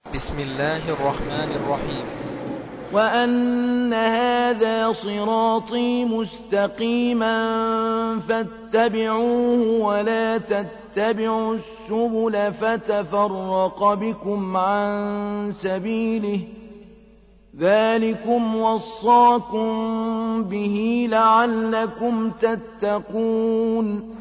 بسم الله الرحمن الرحيم. وأن هذا صراطي مستقيما فاتبعوه ولا تتبعوا السبل فتفرق بكم عن سبيله ذلكم وصاكم به لعلكم تتقون.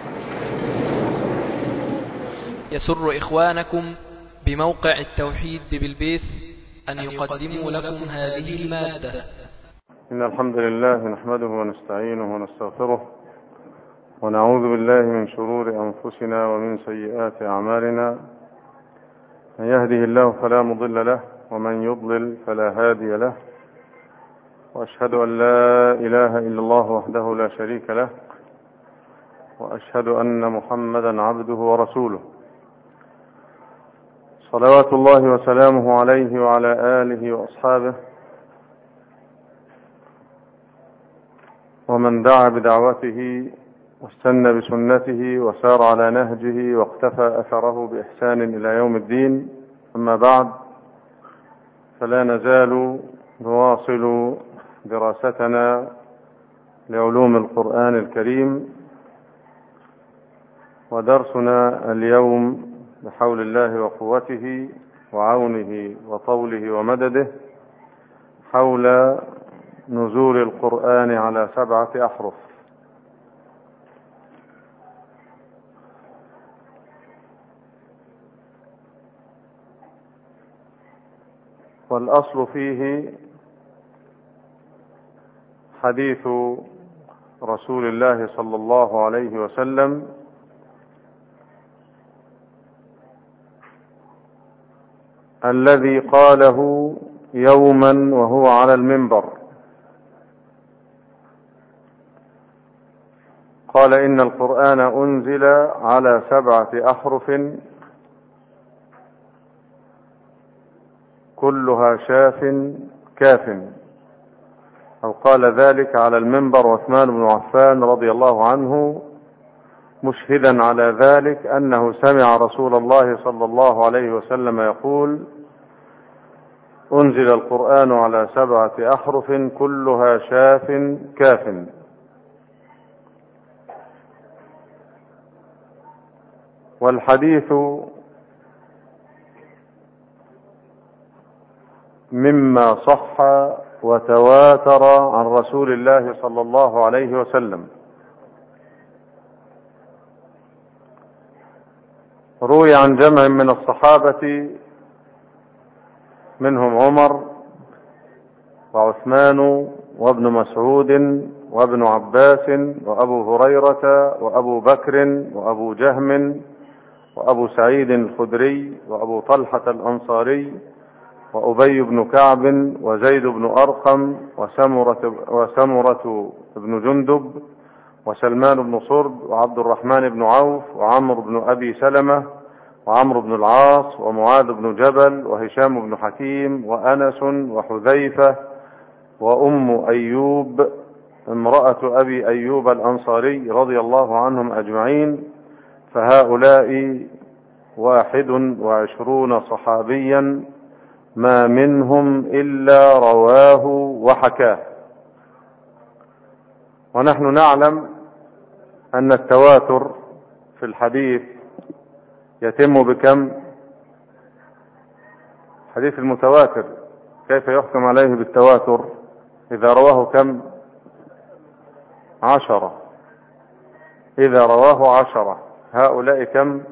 يسر إخوانكم بموقع التوحيد ببلبيس أن يقدموا لكم هذه المادة. إن الحمد لله نحمده ونستعينه ونستغفره ونعوذ بالله من شرور أنفسنا ومن سيئات أعمالنا. من يهده الله فلا مضل له ومن يضلل فلا هادي له، وأشهد أن لا إله إلا الله وحده لا شريك له، وأشهد أن محمدا عبده ورسوله صلوات الله وسلامه عليه وعلى آله وأصحابه ومن دعا بدعوته واستنى بسنته وسار على نهجه واقتفى أثره بإحسان إلى يوم الدين. أما بعد، فلا نزال نواصل دراستنا لعلوم القرآن الكريم، ودرسنا اليوم بحول الله وقوته وعونه وطوله ومدده حول نزول القرآن على 7 أحرف. والأصل فيه حديث رسول الله صلى الله عليه وسلم الذي قاله يوما وهو على المنبر. قال: إن القرآن أنزل على 7 أحرف كلها شاف كاف، أو قال ذلك على المنبر عثمان بن عفان رضي الله عنه، مشهدا على ذلك أنه سمع رسول الله صلى الله عليه وسلم يقول: أنزل القرآن على 7 أحرف كلها شاف كاف. والحديث مما صح وتواتر عن رسول الله صلى الله عليه وسلم. روي عن جمع من الصحابة منهم عمر وعثمان وابن مسعود وابن عباس وأبو هريرة وأبو بكر وأبو جهم وأبو سعيد الخدري وأبو طلحة الأنصاري وأبي بن كعب وزيد بن أرقم وسمرة بن جندب وسلمان بن صرد وعبد الرحمن بن عوف وعمرو بن أبي سلمة وعمرو بن العاص ومعاذ بن جبل وهشام بن حكيم وأنس وحذيفة وأم أيوب امرأة أبي أيوب الأنصاري رضي الله عنهم أجمعين. فهؤلاء 21 صحابيا ما منهم إلا رواه وحكاه. ونحن نعلم أن التواتر في الحديث يتم بكم؟ حديث المتواتر كيف يحكم عليه بالتواتر؟ إذا رواه كم؟ 10. إذا رواه 10، هؤلاء كم؟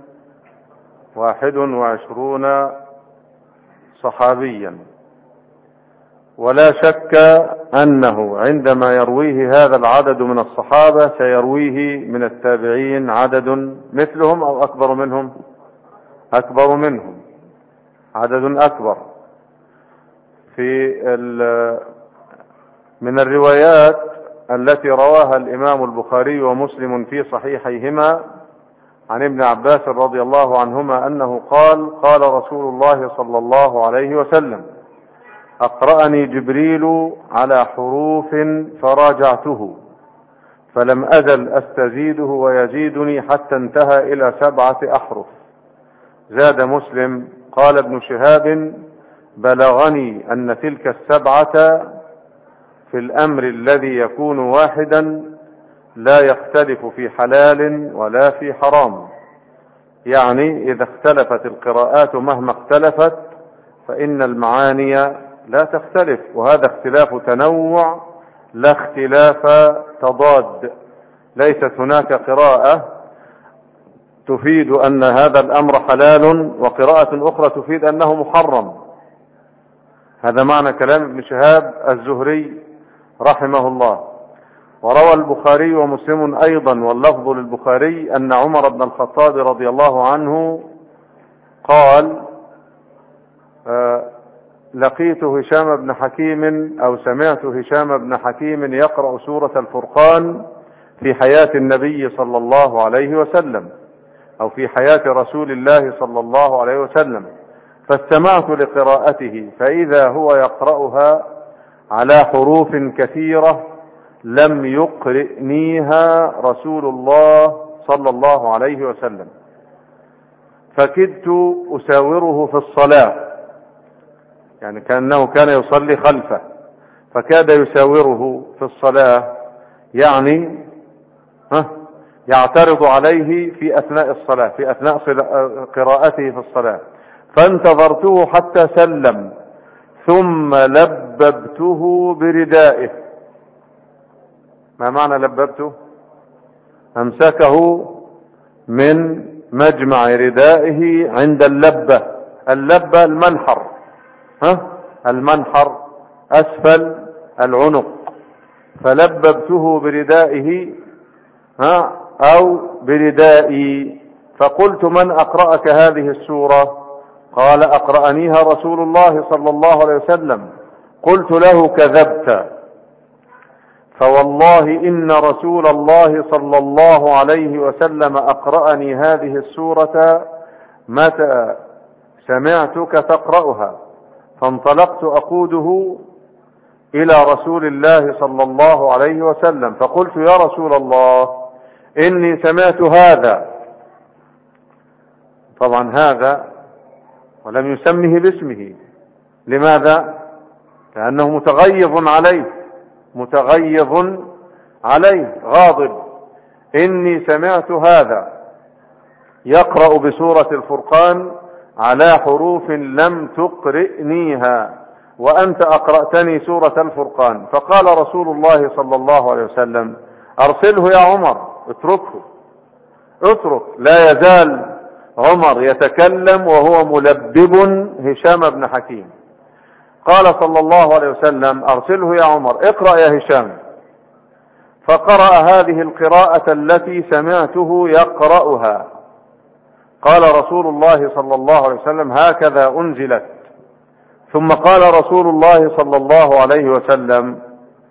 21 صحابيا. ولا شك أنه عندما يرويه هذا العدد من الصحابة سيرويه من التابعين عدد مثلهم أو أكبر منهم، أكبر منهم، عدد أكبر. من الروايات التي رواها الإمام البخاري ومسلم في صحيحيهما عن ابن عباس رضي الله عنهما أنه قال: قال رسول الله صلى الله عليه وسلم: أقرأني جبريل على حروف فراجعته فلم أزل أستزيده ويزيدني حتى انتهى إلى 7 أحرف. زاد مسلم قال ابن شهاب: بلغني أن تلك 7 في الأمر الذي يكون واحدا لا يختلف في حلال ولا في حرام. يعني إذا اختلفت القراءات مهما اختلفت فإن المعاني لا تختلف، وهذا اختلاف تنوع لا اختلاف تضاد. ليست هناك قراءة تفيد أن هذا الأمر حلال وقراءة أخرى تفيد أنه محرم. هذا معنى كلام ابن شهاب الزهري رحمه الله. وروى البخاري ومسلم أيضا واللفظ للبخاري أن عمر بن الخطاب رضي الله عنه قال: لقيت هشام بن حكيم أو سمعت هشام بن حكيم يقرأ سورة الفرقان في حياة النبي صلى الله عليه وسلم، أو في حياة رسول الله صلى الله عليه وسلم، فاستمعت لقراءته فإذا هو يقرأها على حروف كثيرة لم يقرئنيها رسول الله صلى الله عليه وسلم، فكدت أساوره في الصلاة. يعني كأنه كان يصلي خلفه فكاد يساوره في الصلاة، يعني يعترض عليه في أثناء الصلاة، في أثناء قراءته في الصلاة. فانتظرته حتى سلم ثم لببته بردائه. ما معنى لببته؟ أمسكه من مجمع ردائه عند اللبة. اللبة المنحر، المنحر أسفل العنق، فلببته بردائه أو بردائي. فقلت: من أقرأك هذه السورة؟ قال: أقرأنيها رسول الله صلى الله عليه وسلم. قلت له: كذبت، فوالله إن رسول الله صلى الله عليه وسلم أقرأني هذه السورة متى سمعتك تقرأها. فانطلقت أقوده إلى رسول الله صلى الله عليه وسلم فقلت: يا رسول الله، إني سمعت هذا. طبعا هذا ولم يسمه باسمه. لماذا؟ لأنه متغيظ عليه، متغيظ عليه، غاضب. إني سمعت هذا يقرأ بسورة الفرقان على حروف لم تقرئنيها وأنت أقرأتني سورة الفرقان. فقال رسول الله صلى الله عليه وسلم: أرسله يا عمر، اتركه، اترك. لا يزال عمر يتكلم وهو ملبب هشام بن حكيم. قال صلى الله عليه وسلم: أرسله يا عمر، اقرأ يا هشام. فقرأ هذه القراءة التي سمعته يقرأها. قال رسول الله صلى الله عليه وسلم: هكذا أنزلت. ثم قال رسول الله صلى الله عليه وسلم: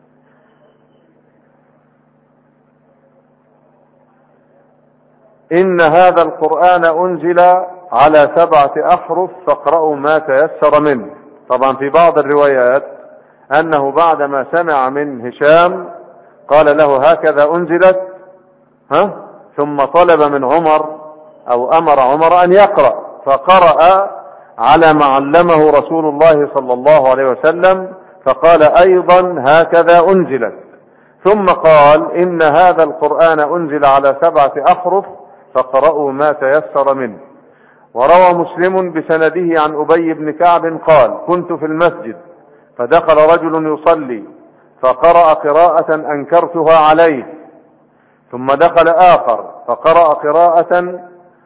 إن هذا القرآن أنزل على 7 أحرف فاقرأوا ما تيسر منه. طبعا في بعض الروايات أنه بعدما سمع من هشام قال له: هكذا أنزلت، ثم طلب من عمر أو أمر عمر أن يقرأ، فقرأ على ما علمه رسول الله صلى الله عليه وسلم، فقال أيضا: هكذا أنزلت. ثم قال: إن هذا القرآن أنزل على 7 أحرف فقرأوا ما تيسر منه. وروى مسلم بسنده عن أبي بن كعب قال: كنت في المسجد فدخل رجل يصلي فقرأ قراءة أنكرتها عليه، ثم دخل آخر فقرأ قراءة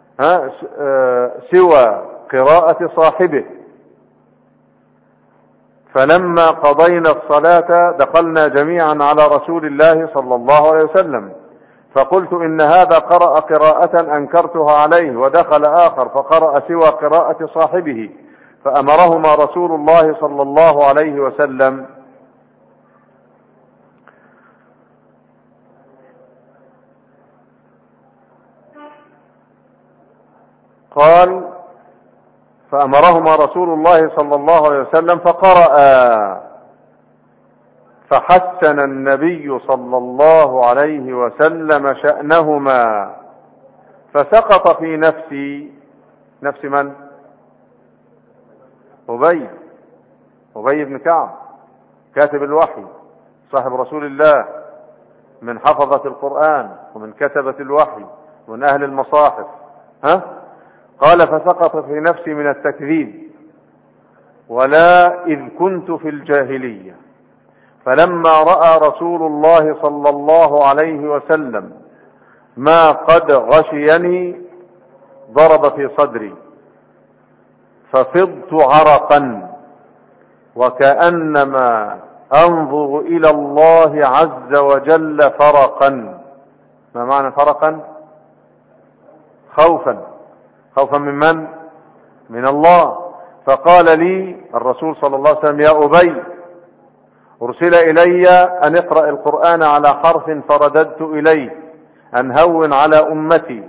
سوى قراءة صاحبه. فلما قضينا الصلاة دخلنا جميعا على رسول الله صلى الله عليه وسلم، فقلت: إن هذا قرأ قراءة أنكرتها عليه، ودخل آخر فقرأ سوى قراءة صاحبه، فأمرهما رسول الله صلى الله عليه وسلم. قال: فأمرهما رسول الله صلى الله عليه وسلم فقرأ، فحسن النبي صلى الله عليه وسلم شأنهما، فسقط في نفس من؟ أبي بن كعب كاتب الوحي صاحب رسول الله، من حفظة القرآن ومن كتبة الوحي ومن أهل المصاحف. قال فسقط في نفسي من التكذيب ولا إذ كنت في الجاهلية، فلما رأى رسول الله صلى الله عليه وسلم ما قد غشيني ضرب في صدري ففضت عرقا وكأنما أنظر إلى الله عز وجل فرقا. ما معنى فرقا؟ خوفا من من؟ من الله. فقال لي الرسول صلى الله عليه وسلم يا أبي أرسل إلي أن اقرأ القرآن على حرف فرددت إليه أن هون على أمتي،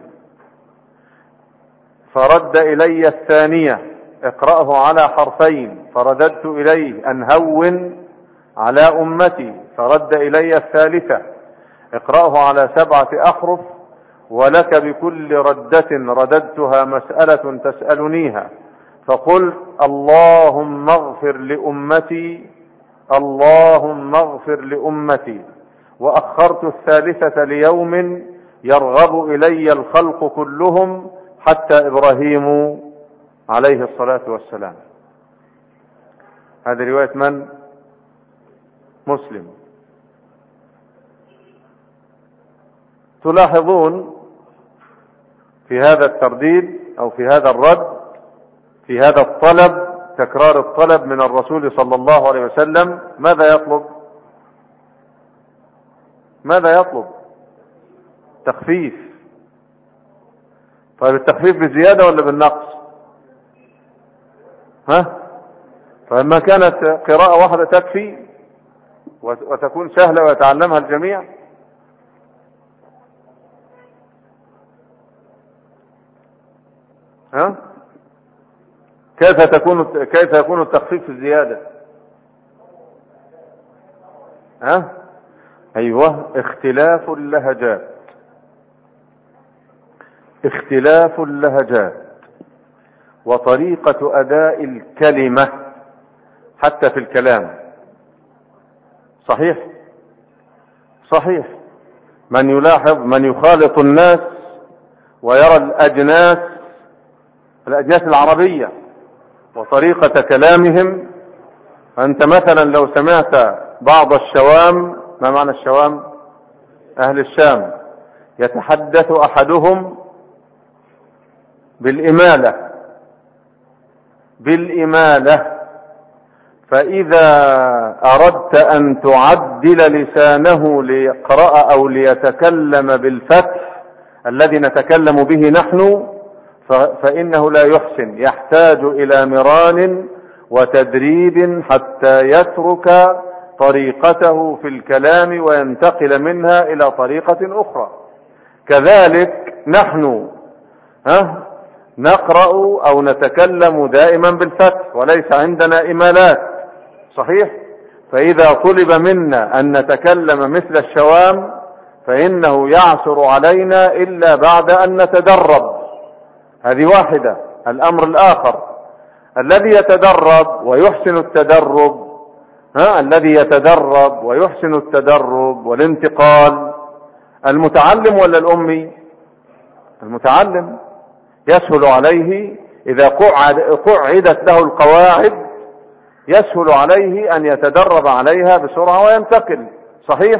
فرد إلي الثانية اقرأه على حرفين فرددت إليه أن هون على أمتي، فرد إلي الثالثة اقرأه على 7 أحرف ولك بكل ردة رددتها مسألة تسألنيها، فقلت اللهم اغفر لأمتي اللهم اغفر لأمتي، وأخرت الثالثة ليوم يرغب إلي الخلق كلهم حتى إبراهيم عليه الصلاة والسلام. هذه رواية من؟ مسلم. تلاحظون في هذا الترديد أو في هذا الرد، في هذا الطلب، تكرار الطلب من الرسول صلى الله عليه وسلم، ماذا يطلب؟ تخفيف. طيب التخفيف بزيادة ولا بالنقص؟ فلما كانت قراءة واحدة تكفي وتكون سهلة ويتعلمها الجميع. كيف يكون التخفيف الزيادة؟ أيوة، اختلاف اللهجات وطريقة أداء الكلمة حتى في الكلام. صحيح. من يلاحظ، من يخالط الناس ويرى الأجناس العربية وطريقة كلامهم. أنت مثلا لو سمعت بعض الشوام، ما معنى الشوام؟ أهل الشام، يتحدث أحدهم بالإمالة، فإذا أردت أن تعدل لسانه ليقرأ أو ليتكلم بالفتح الذي نتكلم به نحن، فإنه لا يحسن، يحتاج إلى مران وتدريب حتى يترك طريقته في الكلام وينتقل منها إلى طريقة أخرى. كذلك نحن نقرأ أو نتكلم دائما بالفتح وليس عندنا إمالات. صحيح. فإذا طلب منا أن نتكلم مثل الشوام فإنه يعسر علينا إلا بعد أن نتدرب. هذه واحدة. الأمر الآخر الذي يتدرب ويحسن التدرب والانتقال، المتعلم ولا الأمي؟ المتعلم يسهل عليه إذا قعدت له القواعد، يسهل عليه أن يتدرب عليها بسرعة وينتقل. صحيح.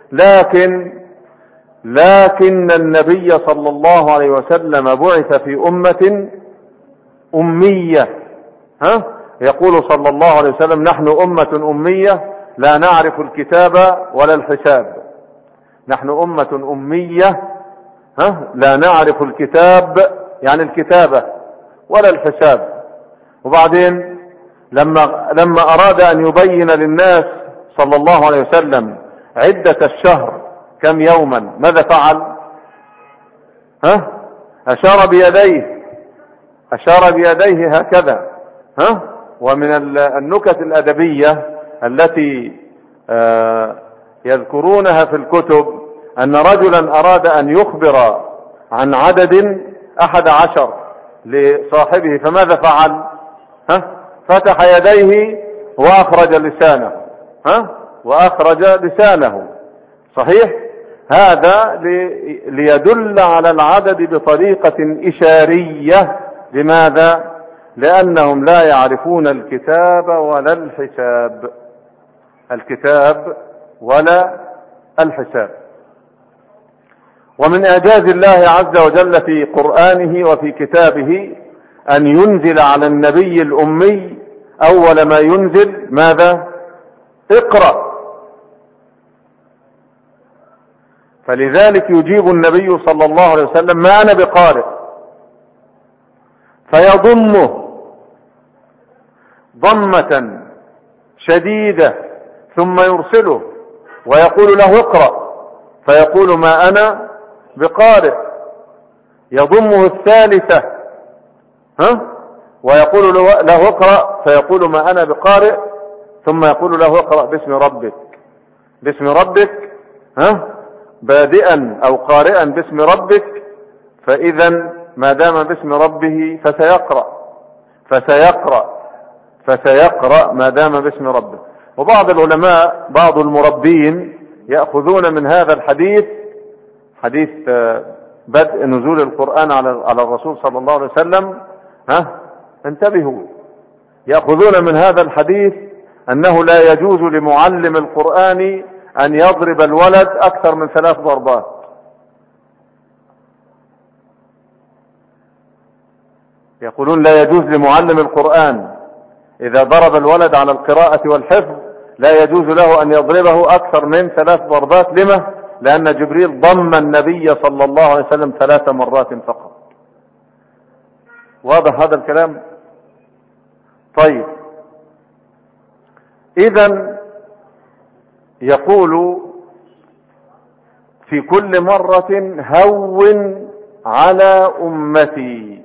لكن النبي صلى الله عليه وسلم بعث في أمة أمية. يقول صلى الله عليه وسلم نحن أمة أمية لا نعرف الكتاب ولا الحساب. نحن أمة أمية لا نعرف الكتاب، يعني الكتابة، ولا الحساب. وبعدين لما أراد أن يبين للناس صلى الله عليه وسلم عدة الشهر كم يوما، ماذا فعل؟ أشار بيديه هكذا. ومن النكت الأدبية التي يذكرونها في الكتب أن رجلا أراد أن يخبر عن عدد 11 لصاحبه، فماذا فعل؟ فتح يديه وأخرج لسانه، وأخرج لسانه، صحيح؟ هذا ليدل على العدد بطريقة إشارية. لماذا؟ لأنهم لا يعرفون الكتاب ولا الحساب، الكتاب ولا الحساب. ومن إعجاز الله عز وجل في قرآنه وفي كتابه أن ينزل على النبي الأمي أول ما ينزل ماذا؟ اقرأ. فلذلك يجيب النبي صلى الله عليه وسلم: ما أنا بقارئ، فيضمه ضمة شديدة ثم يرسله ويقول له: اقرأ، فيقول: ما أنا بقارئ. يضمه الثالثة ويقول له: اقرأ، فيقول: ما أنا بقارئ، ثم يقول له: اقرأ باسم ربك. باسم ربك، بادئا أو قارئا باسم ربك، فإذا ما دام باسم ربه فسيقرأ ما دام باسم ربه. وبعض العلماء، بعض المربين، يأخذون من هذا الحديث، حديث بدء نزول القرآن على الرسول صلى الله عليه وسلم، انتبهوا، يأخذون من هذا الحديث أنه لا يجوز لمعلم القرآن أن يضرب الولد أكثر من 3 ضربات. يقولون لا يجوز لمعلم القرآن إذا ضرب الولد على القراءة والحفظ لا يجوز له أن يضربه أكثر من 3 ضربات. لما؟ لأن جبريل ضم النبي صلى الله عليه وسلم 3 مرات فقط. واضح هذا الكلام؟ طيب، إذن يقول في كل مرة: هون على أمتي،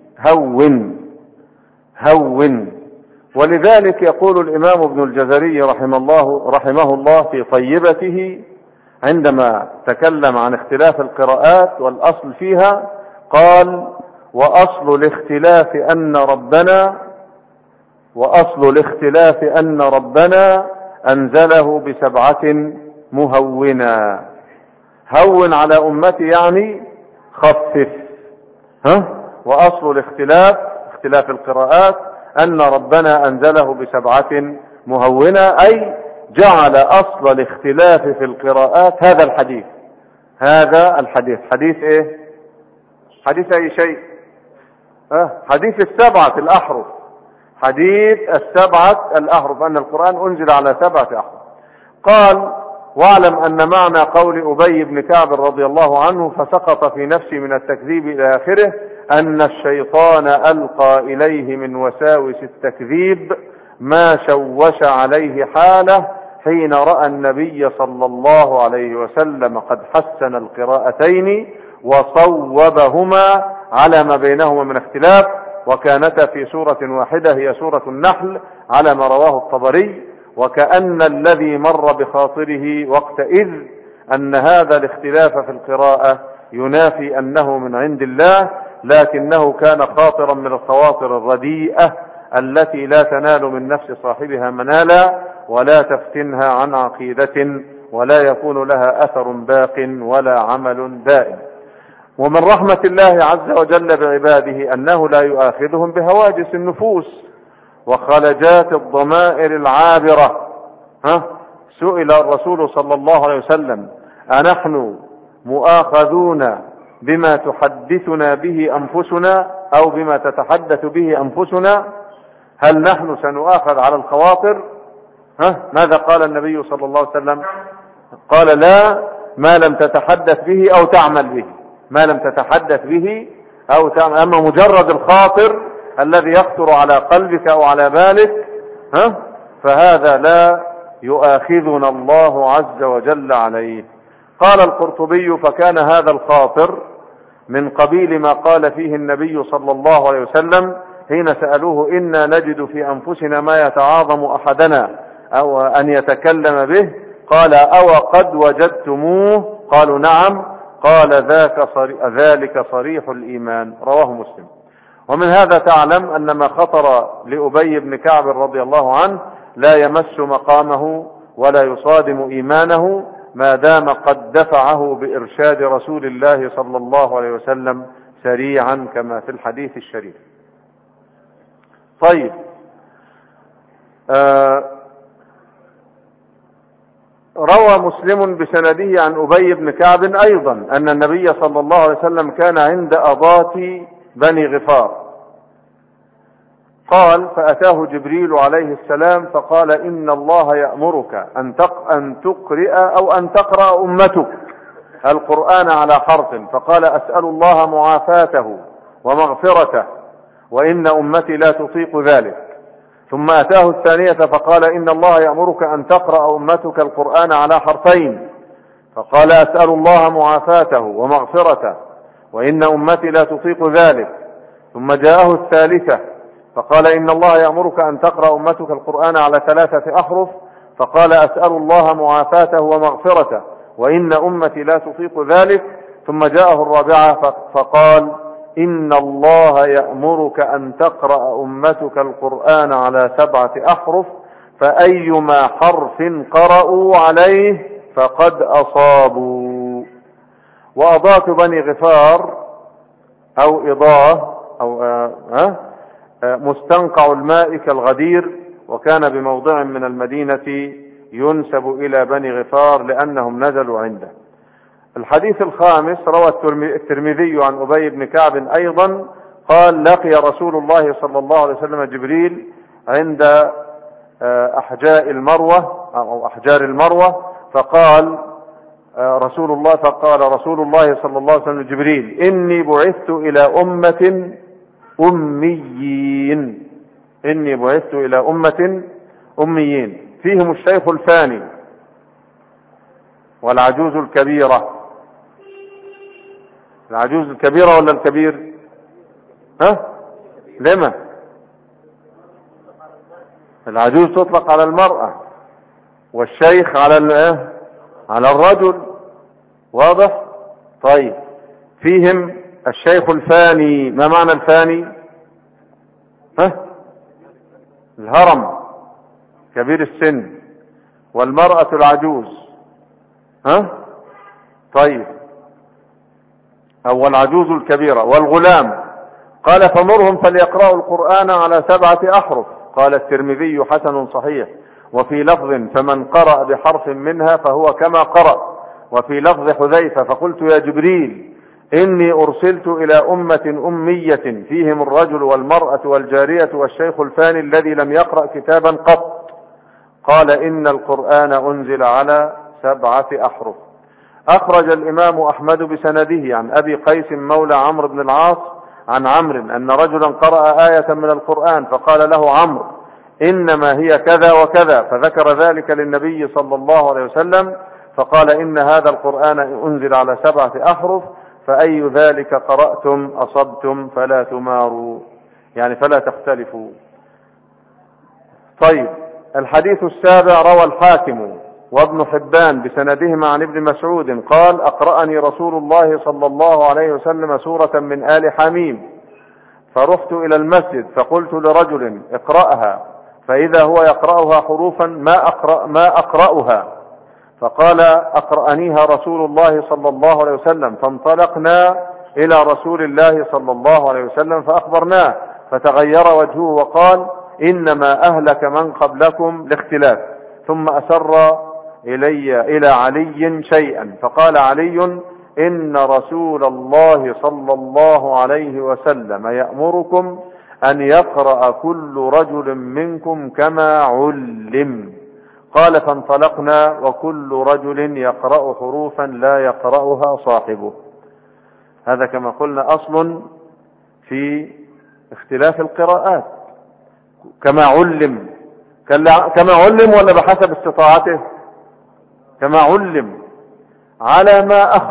هون. ولذلك يقول الإمام ابن الجزري رحمه الله في طيبته عندما تكلم عن اختلاف القراءات والأصل فيها، قال: وأصل الاختلاف أن ربنا أنزله ب7 مهونا. هون على أمتي يعني خفف. وأصل اختلاف القراءات أن ربنا أنزله ب7 مهونا، أي جعل أصل الاختلاف في القراءات هذا الحديث. حديث إيه؟ حديث أي شيء؟ حديث 7 الأحرف، حديث 7 الأحرف، أن القرآن أنزل على 7 أحرف. قال: واعلم أن معنى قول أبي بن كعب رضي الله عنه: فسقط في نفسي من التكذيب إلى آخره، أن الشيطان ألقى إليه من وساوس التكذيب ما شوش عليه حاله حين رأى النبي صلى الله عليه وسلم قد حسن القراءتين وصوبهما على ما بينهما من اختلاف، وكانتا في سورة واحدة هي سورة النحل على ما رواه الطبري. وكأن الذي مر بخاطره وقتئذ أن هذا الاختلاف في القراءة ينافي أنه من عند الله، لكنه كان خاطرا من الخواطر الرديئة التي لا تنال من نفس صاحبها منالا ولا تفتنها عن عقيدة ولا يكون لها أثر باق ولا عمل دائم. ومن رحمة الله عز وجل بعباده أنه لا يؤاخذهم بهواجس النفوس وخلجات الضمائر العابرة. سئل الرسول صلى الله عليه وسلم: أنحن مؤاخذون بما تحدثنا به أنفسنا أو بما تتحدث به أنفسنا؟ هل نحن سنؤاخذ على الخواطر؟ ماذا قال النبي صلى الله عليه وسلم؟ قال: لا، ما لم تتحدث به أو تعمل به. ما لم تتحدث به أو تعمل. أما مجرد الخاطر الذي يخطر على قلبك أو على بالك فهذا لا يؤاخذنا الله عز وجل عليه. قال القرطبي: فكان هذا الخاطر من قبيل ما قال فيه النبي صلى الله عليه وسلم حين سألوه: إنا نجد في أنفسنا ما يتعاظم أحدنا أو أن يتكلم به، قال: أو قد وجدتموه؟ قالوا: نعم. قال: ذلك صريح الإيمان. رواه مسلم. ومن هذا تعلم أن ما خطر لأبي بن كعب رضي الله عنه لا يمس مقامه ولا يصادم إيمانه ما دام قد دفعه بإرشاد رسول الله صلى الله عليه وسلم سريعا كما في الحديث الشريف. طيب، روى مسلم بسنده عن أبي بن كعب أيضا أن النبي صلى الله عليه وسلم كان عند أضاة بني غفار، قال: فأتاه جبريل عليه السلام فقال: إن الله يأمرك أن تقرأ أو أن تقرأ أمتك القرآن على حرف. فقال: أسأل الله معافاته ومغفرته وإن أمتي لا تطيق ذلك. ثم أتاه الثانية فقال: إن الله يأمرك أن تقرأ أمتك القرآن على حرفين. فقال: أسأل الله معافاته ومغفرته وإن أمتي لا تطيق ذلك. ثم جاءه الثالثة فقال: إن الله يأمرك أن تقرأ أمتك القرآن على 3 أحرف. فقال: أسأل الله معافاته ومغفرته وإن أمتي لا تطيق ذلك. ثم جاءه الرابعة فقال: إن الله يأمرك أن تقرأ أمتك القرآن على 7 أحرف، فأيما حرف قرأوا عليه فقد أصابوا. وأضاة بني غفار أو إضاة أو مستنقع الماء كالغدير، وكان بموضع من المدينة ينسب إلى بني غفار لأنهم نزلوا عنده. الحديث الخامس روى الترمذي عن أبي بن كعب أيضا قال: لقي رسول الله صلى الله عليه وسلم جبريل عند أحجار المروة، فقال رسول الله صلى الله عليه وسلم جبريل: إني بعثت إلى أمة أميين فيهم الشيخ الفاني والعجوز الكبيرة. العجوز الكبيرة ولا الكبير؟ لما العجوز تطلق على المرأة والشيخ على الرجل، واضح؟ طيب، فيهم الشيخ الفاني. ما معنى الفاني؟ الهرم كبير السن، والمرأة العجوز. طيب، أو العجوز الكبيرة. والغلام قال: فمرهم فليقرأوا القرآن على 7 أحرف. قال الترمذي: حسن صحيح. وفي لفظ: فمن قرأ بحرف منها فهو كما قرأ. وفي لفظ حذيفة: فقلت يا جبريل إني أرسلت إلى أمة أمية فيهم الرجل والمرأة والجارية والشيخ الفاني الذي لم يقرأ كتابا قط. قال: إن القرآن أنزل على 7 أحرف. أخرج الإمام أحمد بسنده عن أبي قيس مولى عمرو بن العاص عن عمرو أن رجلا قرأ آية من القرآن فقال له عمرو: إنما هي كذا وكذا، فذكر ذلك للنبي صلى الله عليه وسلم فقال: إن هذا القرآن أنزل على 7 أحرف، فأي ذلك قرأتم أصبتم فلا تماروا، يعني فلا تختلفوا. طيب، الحديث السابع روى الحاكم وابن حبان بسندهما عن ابن مسعود قال: أقرأني رسول الله صلى الله عليه وسلم سورة من آل حميم، فرحت إلى المسجد فقلت لرجل: اقرأها، فإذا هو يقرأها حروفا ما أقرأها، فقال: أقرأنيها رسول الله صلى الله عليه وسلم. فانطلقنا إلى رسول الله صلى الله عليه وسلم فأخبرناه، فتغير وجهه وقال: إنما أهلك من قبلكم الاختلاف. ثم أسر إلى علي شيئا، فقال علي: إن رسول الله صلى الله عليه وسلم يأمركم أن يقرأ كل رجل منكم كما علم. قال: فانطلقنا وكل رجل يقرأ حروفا لا يقرأها صاحبه. هذا كما قلنا أصل في اختلاف القراءات. كما علم ولا بحسب استطاعته؟ كما علم، على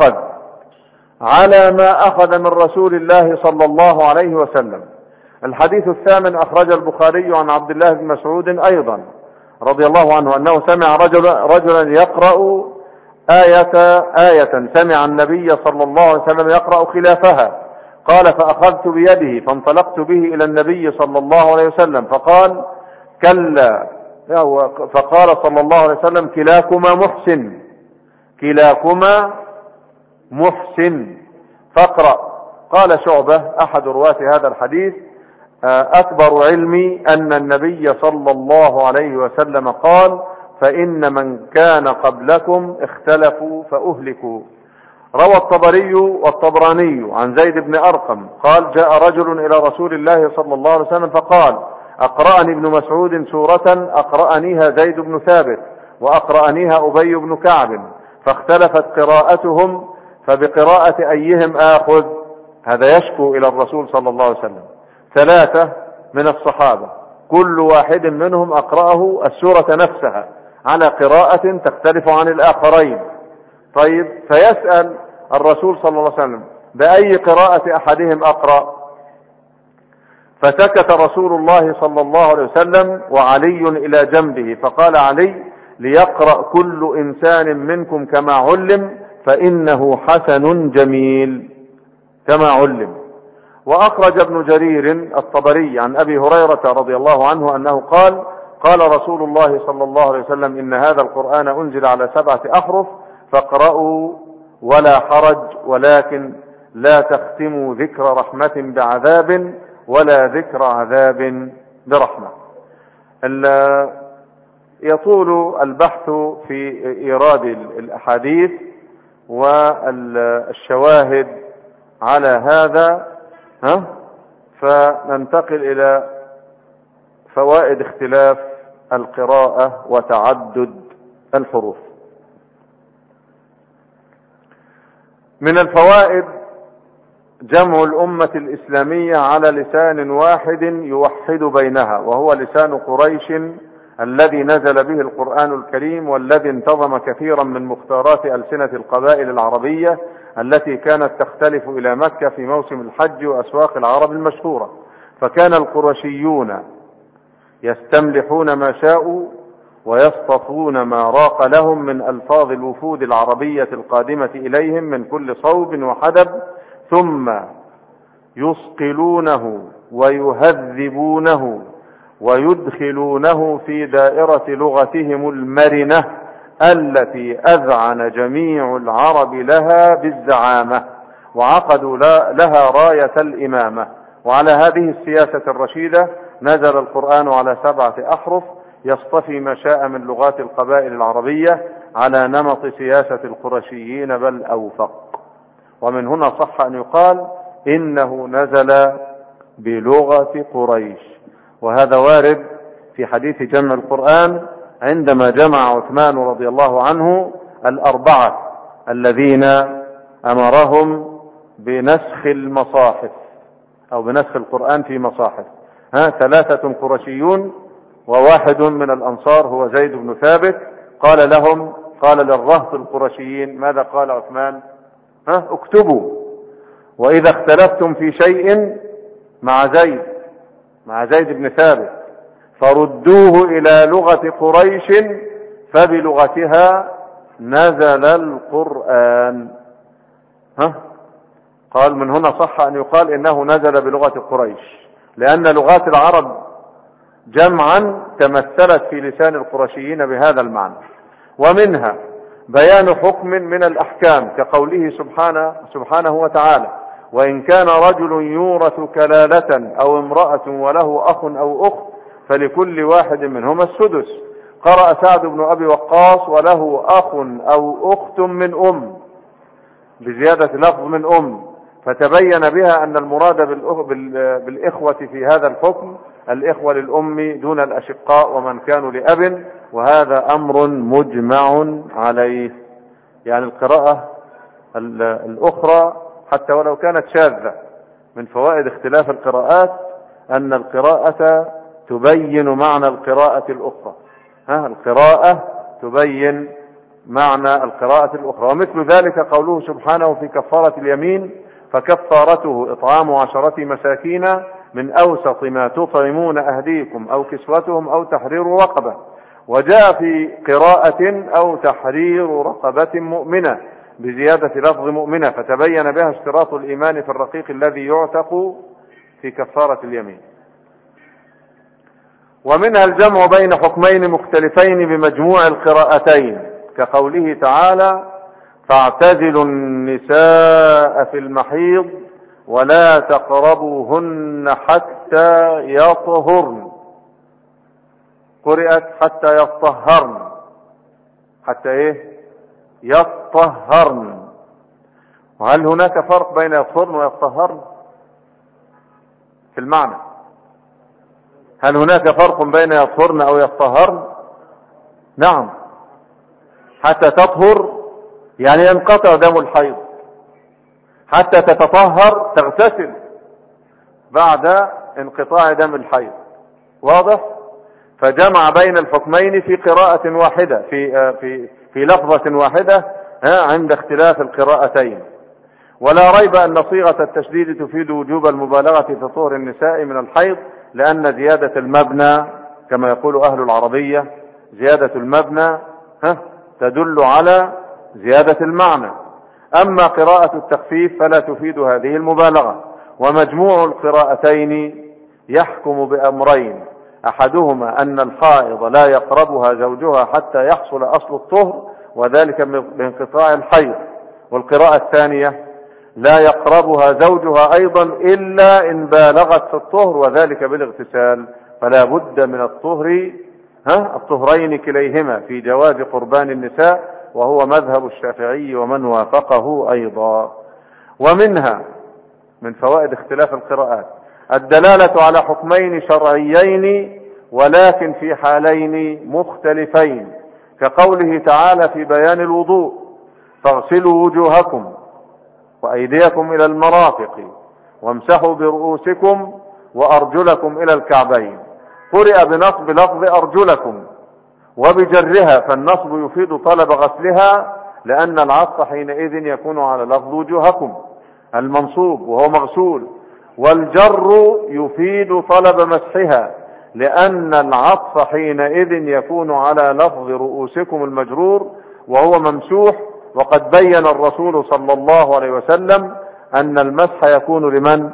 ما أخذ من رسول الله صلى الله عليه وسلم. الحديث الثامن أخرج البخاري عن عبد الله بن مسعود أيضا رضي الله عنه أنه سمع رجلا يقرأ آية سمع النبي صلى الله عليه وسلم يقرأ خلافها، قال فأخذت بيده فانطلقت به إلى النبي صلى الله عليه وسلم فقال كلا، فقال صلى الله عليه وسلم كلاكما محسن، كلاكما محسن فاقرأ. قال شعبة أحد رواة هذا الحديث أكبر علمي أن النبي صلى الله عليه وسلم قال فإن من كان قبلكم اختلفوا فأهلكوا. روى الطبري والطبراني عن زيد بن أرقم قال جاء رجل إلى رسول الله صلى الله عليه وسلم فقال أقرأني ابن مسعود سورة أقرأنيها زيد بن ثابت وأقرأنيها أبي بن كعب فاختلفت قراءتهم فبقراءة أيهم آخذ؟ هذا يشكو إلى الرسول صلى الله عليه وسلم. 3 من الصحابة كل واحد منهم أقرأه السورة نفسها على قراءة تختلف عن الآخرين. طيب فيسأل الرسول صلى الله عليه وسلم بأي قراءة أحدهم أقرأ؟ فسكت رسول الله صلى الله عليه وسلم وعلي إلى جنبه فقال علي ليقرأ كل إنسان منكم كما علم فإنه حسن جميل كما علم. وأخرج ابن جرير الطبري عن أبي هريرة رضي الله عنه أنه قال قال رسول الله صلى الله عليه وسلم إن هذا القرآن أنزل على 7 أحرف فاقرأوا ولا حرج ولكن لا تختموا ذكر رحمة بعذاب ولا ذكر عذاب برحمة. يطول البحث في إيراد الأحاديث والشواهد على هذا، فننتقل إلى فوائد اختلاف القراءة وتعدد الحروف. من الفوائد جمع الأمة الإسلامية على لسان واحد يوحد بينها، وهو لسان قريش الذي نزل به القرآن الكريم، والذي انتظم كثيرا من مختارات ألسنة القبائل العربية التي كانت تختلف إلى مكة في موسم الحج وأسواق العرب المشهورة. فكان القرشيون يستملحون ما شاءوا ويصطفون ما راق لهم من ألفاظ الوفود العربية القادمة إليهم من كل صوب وحدب، ثم يصقلونه ويهذبونه ويدخلونه في دائرة لغتهم المرنة التي أذعن جميع العرب لها بالزعامة وعقدوا لها راية الإمامة. وعلى هذه السياسة الرشيدة نزل القرآن على 7 أحرف يصطفي ما شاء من لغات القبائل العربية على نمط سياسة القرشيين بل أوفق. ومن هنا صح أن يقال إنه نزل بلغة قريش، وهذا وارد في حديث جمع القرآن عندما جمع عثمان رضي الله عنه 4 الذين أمرهم بنسخ المصاحف أو بنسخ القرآن في مصاحف. 3 قرشيون و1 من الأنصار هو زيد بن ثابت. قال للرهط القرشيين ماذا قال عثمان؟ اكتبوا، وإذا اختلفتم في شيء مع زيد بن ثابت فردوه إلى لغة قريش فبلغتها نزل القرآن. قال من هنا صح أن يقال إنه نزل بلغة قريش، لأن لغات العرب جمعا تمثلت في لسان القرشيين بهذا المعنى. ومنها بيان حكم من الأحكام كقوله سبحانه وتعالى وإن كان رجل يورث كلالة أو امرأة وله أخ أو أخت فلكل واحد منهما السدس. قرأ سعد بن أبي وقاص وله أخ أو أخت من أم بزيادة لفظ من أم، فتبين بها أن المراد بالإخوة في هذا الحكم الإخوة للأم دون الأشقاء ومن كانوا لأب، وهذا أمر مجمع عليه. يعني القراءة الأخرى حتى ولو كانت شاذة من فوائد اختلاف القراءات أن القراءة تبين معنى القراءة الأخرى. القراءة تبين معنى القراءة الأخرى. ومثل ذلك قوله سبحانه في كفارة اليمين فكفارته إطعام 10 مساكين من أوسط ما تطعمون أهديكم أو كسوتهم أو تحرير رقبة. وجاء في قراءة أو تحرير رقبة مؤمنة بزيادة لفظ مؤمنة، فتبين بها اشتراط الإيمان في الرقيق الذي يعتق في كفارة اليمين. ومنها الجمع بين حكمين مختلفين بمجموع القراءتين، كقوله تعالى: فاعتزلوا النساء في المحيض ولا تقربوهن حتى يطهرن، قرأت حتى يطهرن، حتى ايه؟ يطهرن. وهل هناك فرق بين يطهرن ويطهرن في المعنى؟ هل هناك فرق بين يطهرن او يطهرن؟ نعم. حتى تطهر يعني ينقطع دم الحيض، حتى تتطهر تغتسل بعد انقطاع دم الحيض. واضح؟ فجمع بين الحكمين في قراءة واحدة، في لفظة واحدة عند اختلاف القراءتين. ولا ريب أن صيغة التشديد تفيد وجوب المبالغة في طهر النساء من الحيض، لأن زيادة المبنى كما يقول أهل العربية، زيادة المبنى تدل على زيادة المعنى. أما قراءة التخفيف فلا تفيد هذه المبالغة. ومجموع القراءتين يحكم بأمرين: أحدهما أن الحائض لا يقربها زوجها حتى يحصل أصل الطهر، وذلك بانقطاع الحيض. والقراءة الثانية: لا يقربها زوجها أيضا إلا إن بالغت في الطهر، وذلك بالاغتسال. فلا بد من الطهرين كليهما في جواز قربان النساء، وهو مذهب الشافعي ومن وافقه أيضا. ومنها من فوائد اختلاف القراءات الدلالة على حكمين شرعيين ولكن في حالين مختلفين، كقوله تعالى في بيان الوضوء: فاغسلوا وجوهكم وأيديكم إلى المرافق وامسحوا برؤوسكم وأرجلكم إلى الكعبين. قرئ بنصب لفظ أرجلكم وبجرها، فالنصب يفيد طلب غسلها، لأن العطف حينئذ يكون على لفظ وجوهكم المنصوب وهو مغسول، والجر يفيد طلب مسحها، لأن العطف حينئذ يكون على لفظ رؤوسكم المجرور وهو ممسوح. وقد بين الرسول صلى الله عليه وسلم أن المسح يكون لمن؟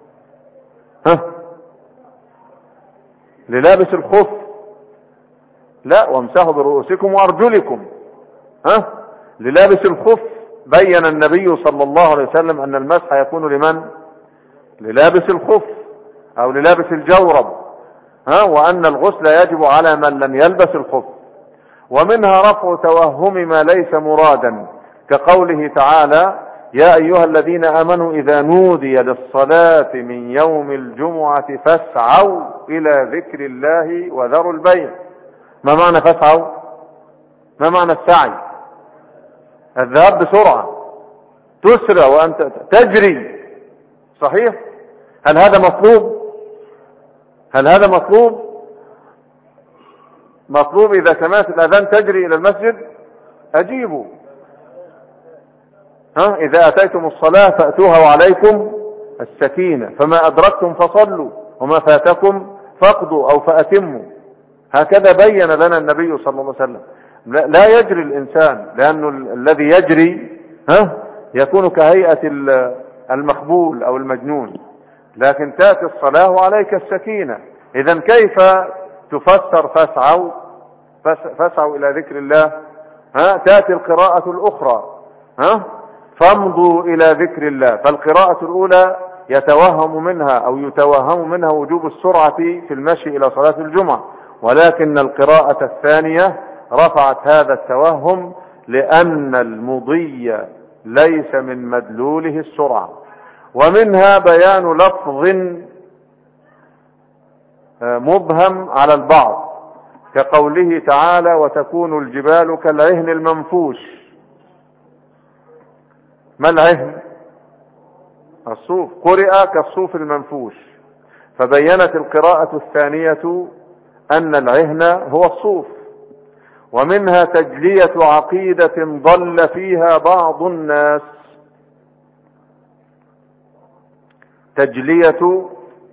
للابس الخف. لا، وامسحوا برؤوسكم وأرجلكم. للابس الخف بين النبي صلى الله عليه وسلم أن المسح يكون لمن؟ للابس الخف أو للابس الجورب، وأن الغسل يجب على من لم يلبس الخف. ومنها رفع توهم ما ليس مرادا، كقوله تعالى: يا أيها الذين آمنوا إذا نودي للصلاة من يوم الجمعة فاسعوا إلى ذكر الله وذروا البيع. ما معنى فاسعوا؟ ما معنى السعي؟ الذهاب بسرعة، تسرع وأنت تجري، صحيح؟ هل هذا مطلوب؟ هل هذا مطلوب؟ مطلوب إذا سمعت الأذان تجري إلى المسجد أجيبوا. إذا أتيتم الصلاة فأتوها وعليكم السكينة، فما أدركتم فصلوا وما فاتكم فاقضوا أو فأتموا. هكذا بين لنا النبي صلى الله عليه وسلم. لا يجري الإنسان، لأنه الذي يجري يكون كهيئة المخبول أو المجنون، لكن تأتي الصلاة وعليك السكينة. إذن كيف تفسر فاسعوا إلى ذكر الله؟ تأتي القراءة الأخرى فامضوا إلى ذكر الله. فالقراءة الأولى يتوهم منها وجوب السرعة في المشي إلى صلاة الجمعة، ولكن القراءة الثانية رفعت هذا التوهم، لأن المضي ليس من مدلوله السرعة. ومنها بيان لفظ مبهم على البعض، كقوله تعالى: وتكون الجبال كالعهن المنفوش. ما العهن؟ الصوف، قرئ كالصوف المنفوش، فبينت القراءة الثانية أن العهن هو الصوف. ومنها تجلية عقيدة ضل فيها بعض الناس، تجلية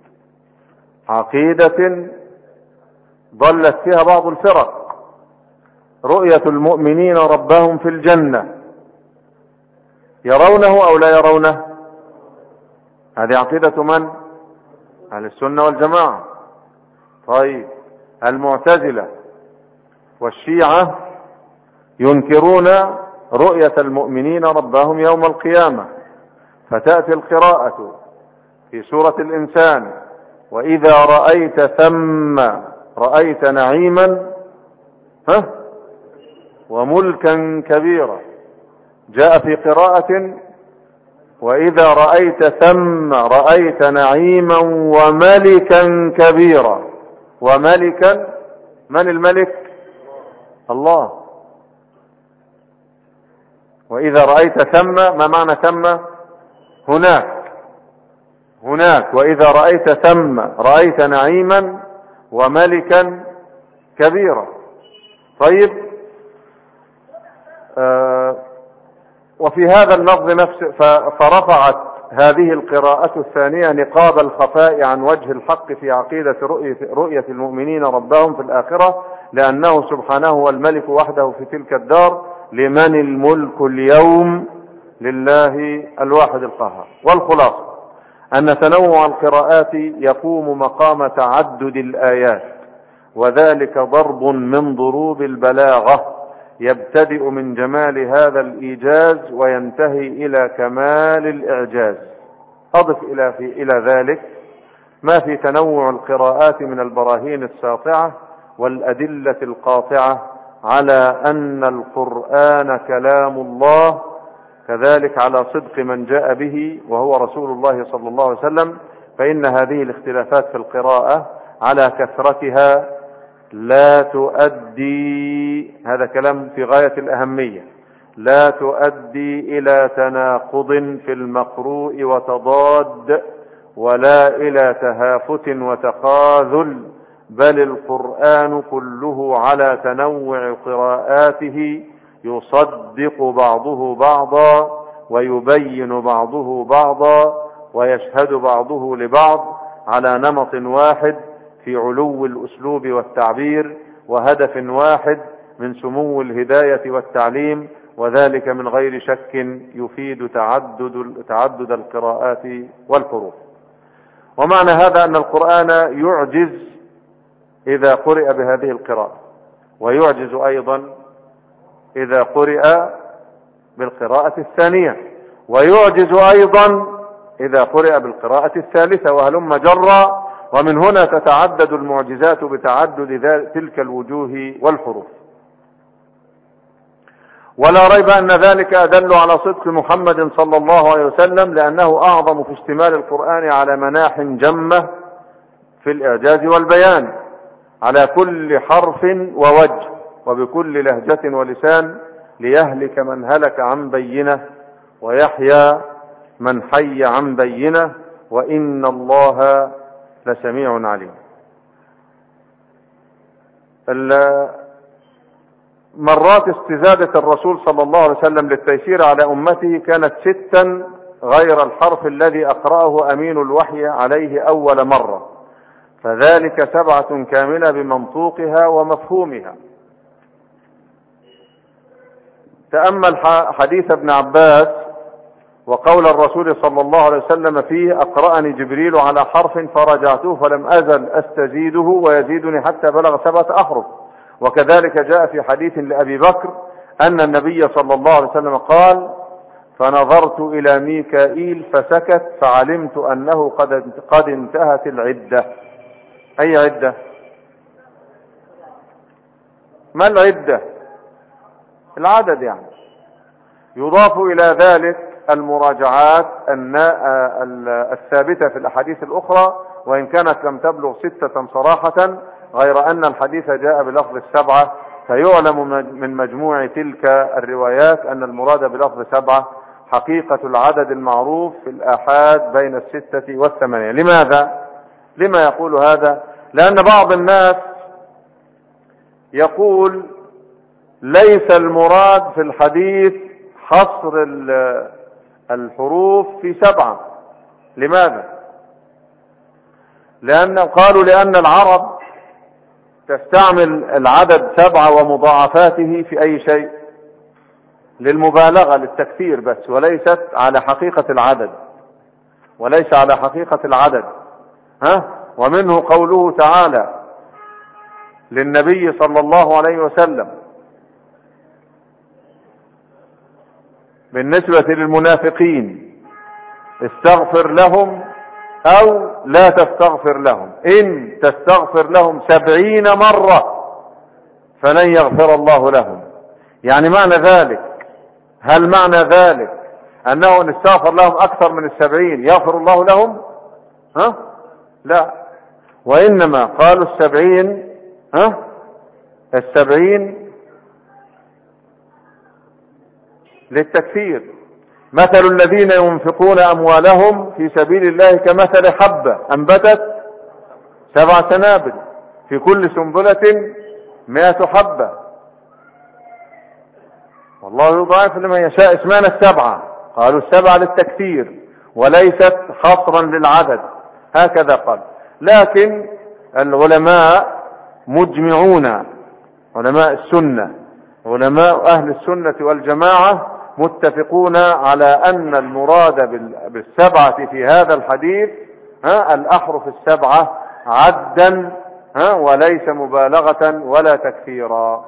عقيدة ضلت فيها بعض الفرق: رؤية المؤمنين ربهم في الجنة، يرونه أو لا يرونه؟ هذه عقيدة من؟ أهل السنة والجماعة. طيب المعتزلة والشيعة ينكرون رؤية المؤمنين ربهم يوم القيامة، فتأتي القراءة في سورة الإنسان: وإذا رأيت ثم رأيت نعيما وملكا كبيرا. جاء في قراءة: وإذا رأيت ثم رأيت نعيما وملكا كبيرا. وملكا، من الملك؟ الله. وإذا رأيت ثم، ما معنى ثم؟ هناك. وإذا رأيت ثم رأيت نعيما وملكا كبيرا. طيب وفي هذا اللفظ نفسه فرفعت هذه القراءة الثانية نقاب الخفاء عن وجه الحق في عقيدة رؤية المؤمنين ربهم في الآخرة، لأنه سبحانه هو الملك وحده في تلك الدار. لمن الملك اليوم؟ لله الواحد القهار. والخلاصة أن تنوع القراءات يقوم مقام تعدد الآيات، وذلك ضرب من ضروب البلاغة يبتدئ من جمال هذا الإيجاز وينتهي إلى كمال الإعجاز. أضف إلى ذلك ما في تنوع القراءات من البراهين الساطعة والأدلة القاطعة على أن القرآن كلام الله، كذلك على صدق من جاء به وهو رسول الله صلى الله عليه وسلم. فإن هذه الاختلافات في القراءة على كثرتها لا تؤدي، هذا كلام في غاية الأهمية، لا تؤدي إلى تناقض في المقروء وتضاد، ولا إلى تهافت وتخاذل، بل القرآن كله على تنوع قراءاته يصدق بعضه بعضا ويبين بعضه بعضا ويشهد بعضه لبعض على نمط واحد في علو الأسلوب والتعبير وهدف واحد من سمو الهداية والتعليم، وذلك من غير شك يفيد تعدد القراءات والحروف. ومعنى هذا أن القرآن يعجز إذا قرئ بهذه القراءة، ويعجز أيضا إذا قرئ بالقراءة الثانية، ويعجز أيضا إذا قرئ بالقراءة الثالثة، وهلم جرا. ومن هنا تتعدد المعجزات بتعدد تلك الوجوه والحروف. ولا ريب أن ذلك أدل على صدق محمد صلى الله عليه وسلم، لأنه أعظم في اشتمال القرآن على مناح جمة في الإعجاز والبيان، على كل حرف ووجه وبكل لهجة ولسان، ليهلك من هلك عن بينه ويحيى من حي عن بينه، وإن الله لسميع عليم. مرات استزادة الرسول صلى الله عليه وسلم للتيسير على أمته كانت 6 غير الحرف الذي أقرأه أمين الوحي عليه أول مرة، فذلك 7 كاملة بمنطوقها ومفهومها. تأمل حديث ابن عباس وقول الرسول صلى الله عليه وسلم فيه: أقرأني جبريل على حرف فرجعته فلم أزل أستزيده ويزيدني حتى بلغ 7 أحرف. وكذلك جاء في حديث لأبي بكر أن النبي صلى الله عليه وسلم قال: فنظرت إلى ميكائيل فسكت فعلمت أنه قد انتهت العدة. أي عدة؟ ما العدة؟ العدد يعني. يضاف إلى ذلك المراجعات الثابتة في الأحاديث الأخرى، وإن كانت لم تبلغ 6 صراحة، غير أن الحديث جاء بلفظ 7، فيعلم من مجموع تلك الروايات أن المراد بلفظ 7 حقيقة العدد المعروف في الآحاد بين 6 و8. لماذا؟ لما يقول هذا؟ لأن بعض الناس يقول ليس المراد في الحديث حصر الحروف في 7. لماذا؟ قالوا لأن العرب تستعمل العدد 7 ومضاعفاته في أي شيء، للمبالغة للتكثير بس، وليست على حقيقة العدد، وليس على حقيقة العدد. ومنه قوله تعالى للنبي صلى الله عليه وسلم بالنسبة للمنافقين: استغفر لهم أو لا تستغفر لهم، إن تستغفر لهم 70 مرة فلن يغفر الله لهم. يعني معنى ذلك، هل معنى ذلك أنه إن استغفر لهم أكثر من 70 يغفر الله لهم؟ لا، وإنما قالوا 70 للتكفير. مثل الذين ينفقون أموالهم في سبيل الله كمثل حبة أنبتت 7 سنابل في كل سنبلة 100 حبة والله يضاعف لمن يشاء. اسمان 7، قالوا 7 للتكثير وليست حصرا للعدد، هكذا قال. لكن العلماء مجمعون، علماء السنة، علماء أهل السنة والجماعة متفقون على أن المراد بالسبعة في هذا الحديث الأحرف 7 عدا، وليس مبالغة ولا تكثيرا.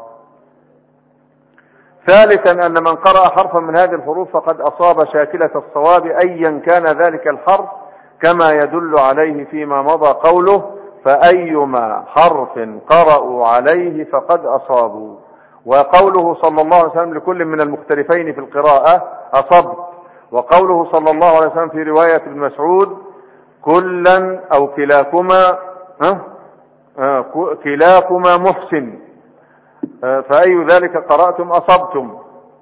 ثالثا أن من قرأ حرفا من هذه الحروف فقد أصاب شاكلة الصواب أيا كان ذلك الحرف، كما يدل عليه فيما مضى قوله: فأيما حرف قرأوا عليه فقد أصابوا. وقوله صلى الله عليه وسلم لكل من المختلفين في القراءة: أصبت. وقوله صلى الله عليه وسلم في رواية ابن مسعود: كلا أو كلاكما كلاكما محسن، فأي ذلك قرأتم أصبتم.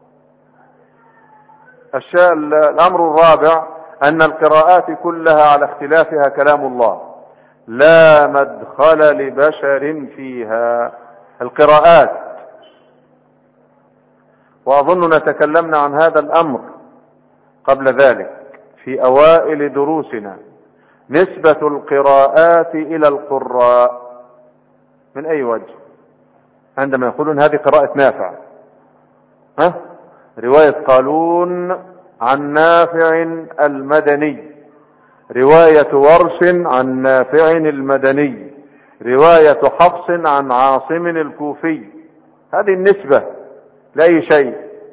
الأمر الرابع أن القراءات كلها على اختلافها كلام الله، لا مدخل لبشر فيها. القراءات، وأظننا تكلمنا عن هذا الأمر قبل ذلك في أوائل دروسنا، نسبة القراءات إلى القراء من أي وجه؟ عندما يقولون هذه قراءة نافع، رواية قالون عن نافع المدني، رواية ورش عن نافع المدني، رواية حفص عن عاصم الكوفي. هذه النسبة لأي شيء.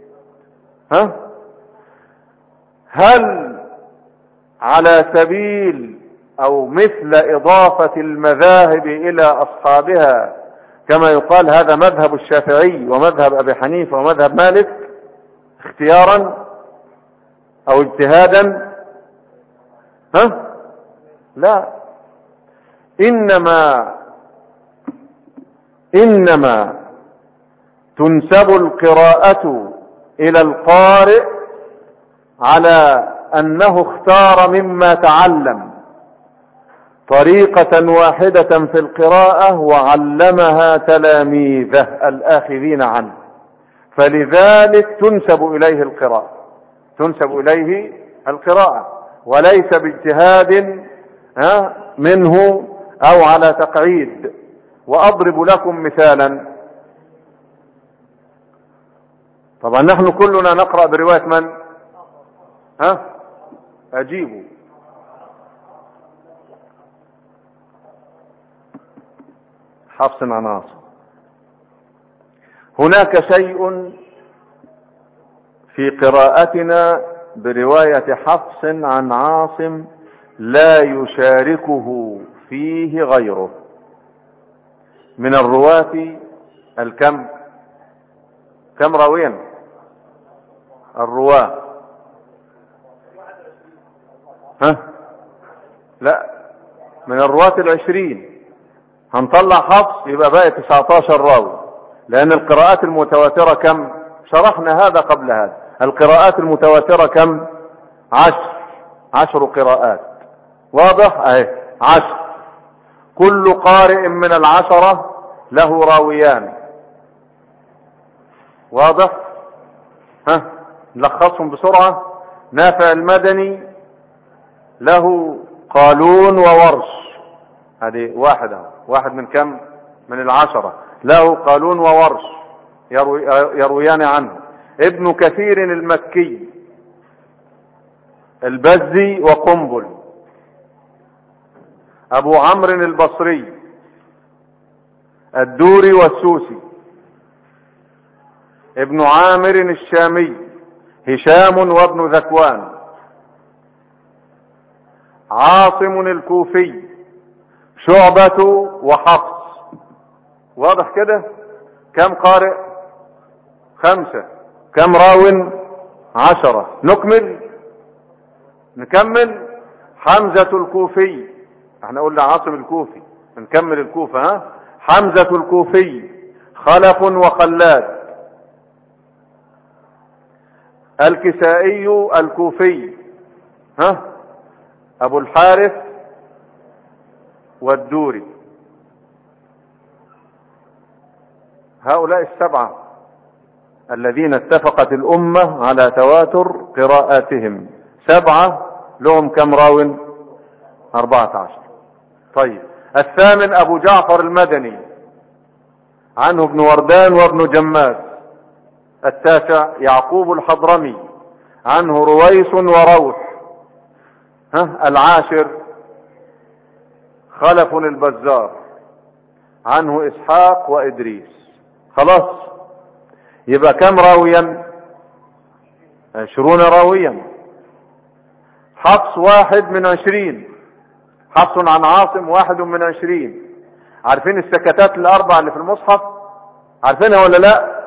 هل على سبيل أو مثل إضافة المذاهب إلى أصحابها، كما يقال هذا مذهب الشافعي ومذهب أبي حنيفة ومذهب مالك، اختيارا أو اجتهادا؟ لا، إنما تنسب القراءة إلى القارئ على أنه اختار مما تعلم طريقة واحدة في القراءة وعلمها تلاميذه الآخذين عنه، فلذلك تنسب إليه القراءة، وليس باجتهاد منه أو على تقعيد. وأضرب لكم مثالا. طبعا نحن كلنا نقرأ برواية من؟ أجيبوا. حفص عن عاصم. هناك شيء في قراءتنا برواية حفص عن عاصم لا يشاركه فيه غيره من الرواة. كم راويا الرواة؟ لا، من الرواة 20. هنطلع حفص يبقى باقي 19 راوي، لأن القراءات المتواترة كم؟ شرحنا هذا قبل هذا. القراءات المتواترة كم؟ 10 قراءات. واضح؟ 10. كل قارئ من 10 له راويان. واضح؟ نلخصهم بسرعة. نافع المدني له قالون وورش، هذه واحد من كم؟ من 10 له قالون وورش يرويان عنه. ابن كثير المكي، البزي وقنبل، ابو عمرو البصري، الدوري والسوسي، ابن عامر الشامي، هشام وابن ذكوان، عاصم الكوفي، شعبة وحفص. واضح كده؟ كم قارئ؟ 5. كم راو؟ 10. نكمل. حمزة الكوفي، احنا قلنا عاصم الكوفي، نكمل الكوفة. ها؟ حمزة الكوفي، خلف وخلاد، الكسائي الكوفي، ها؟ ابو الحارث والدوري. هؤلاء 7 الذين اتفقت الأمة على تواتر قراءاتهم. 7 لهم كم راو؟ 14. طيب، الثامن أبو جعفر المدني، عنه ابن وردان وابن جماز. التاسع يعقوب الحضرمي، عنه رويس وروح. العاشر خلف البزار، عنه إسحاق وإدريس. خلاص، يبقى كم راويا؟ 20 راويا. حفص 1 من 20. حفص عن عاصم 1 من 20. عارفين السكتات ال4 اللي في المصحف؟ عارفينها ولا لا؟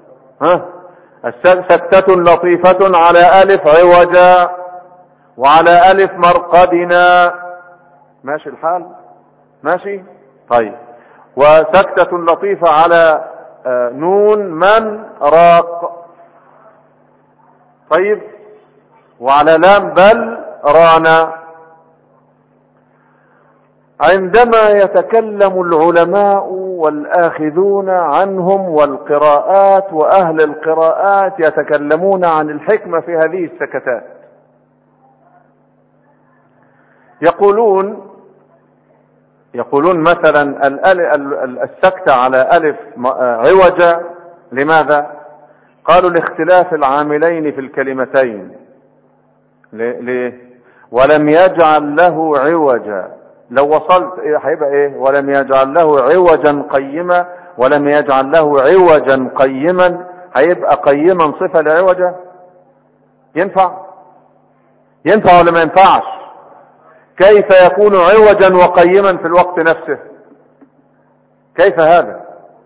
سكتة لطيفة على ألف عوجا وعلى ألف مرقدنا. ماشي الحال؟ ماشي؟ طيب. وسكتة لطيفة على نون من راق. طيب. وعلى لام بل رانا. عندما يتكلم العلماء والآخذون عنهم والقراءات وأهل القراءات يتكلمون عن الحكمة في هذه السكتات، يقولون مثلا السكتة على ألف عوجة. لماذا؟ قالوا لاختلاف العاملين في الكلمتين. ليه؟ ولم يجعل له عوجا. لو وصلت هيبقى ايه؟ ولم يجعل له عوجا قيما، ولم يجعل له عوجا قيما، هيبقى قيما صفة لعوجة؟ ينفع ولا ما ينفعش؟ كيف يكون عوجا وقيما في الوقت نفسه؟ كيف هذا؟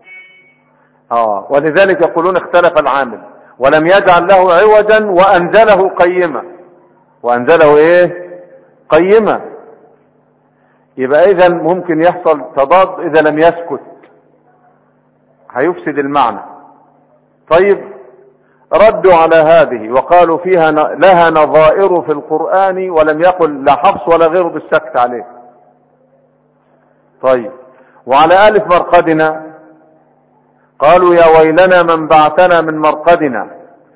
ولذلك يقولون اختلف العامل. ولم يجعل له عوجا وأنزله قيما. وأنزله ايه؟ قيما. يبقى اذا ممكن يحصل تضاد اذا لم يسكت، هيفسد المعنى. طيب، ردوا على هذه وقالوا فيها لها نظائر في القرآن، ولم يقل لا حفص ولا غيره بالسكت عليه. طيب، وعلى ألف مرقدنا قالوا يا ويلنا من بعثنا من مرقدنا.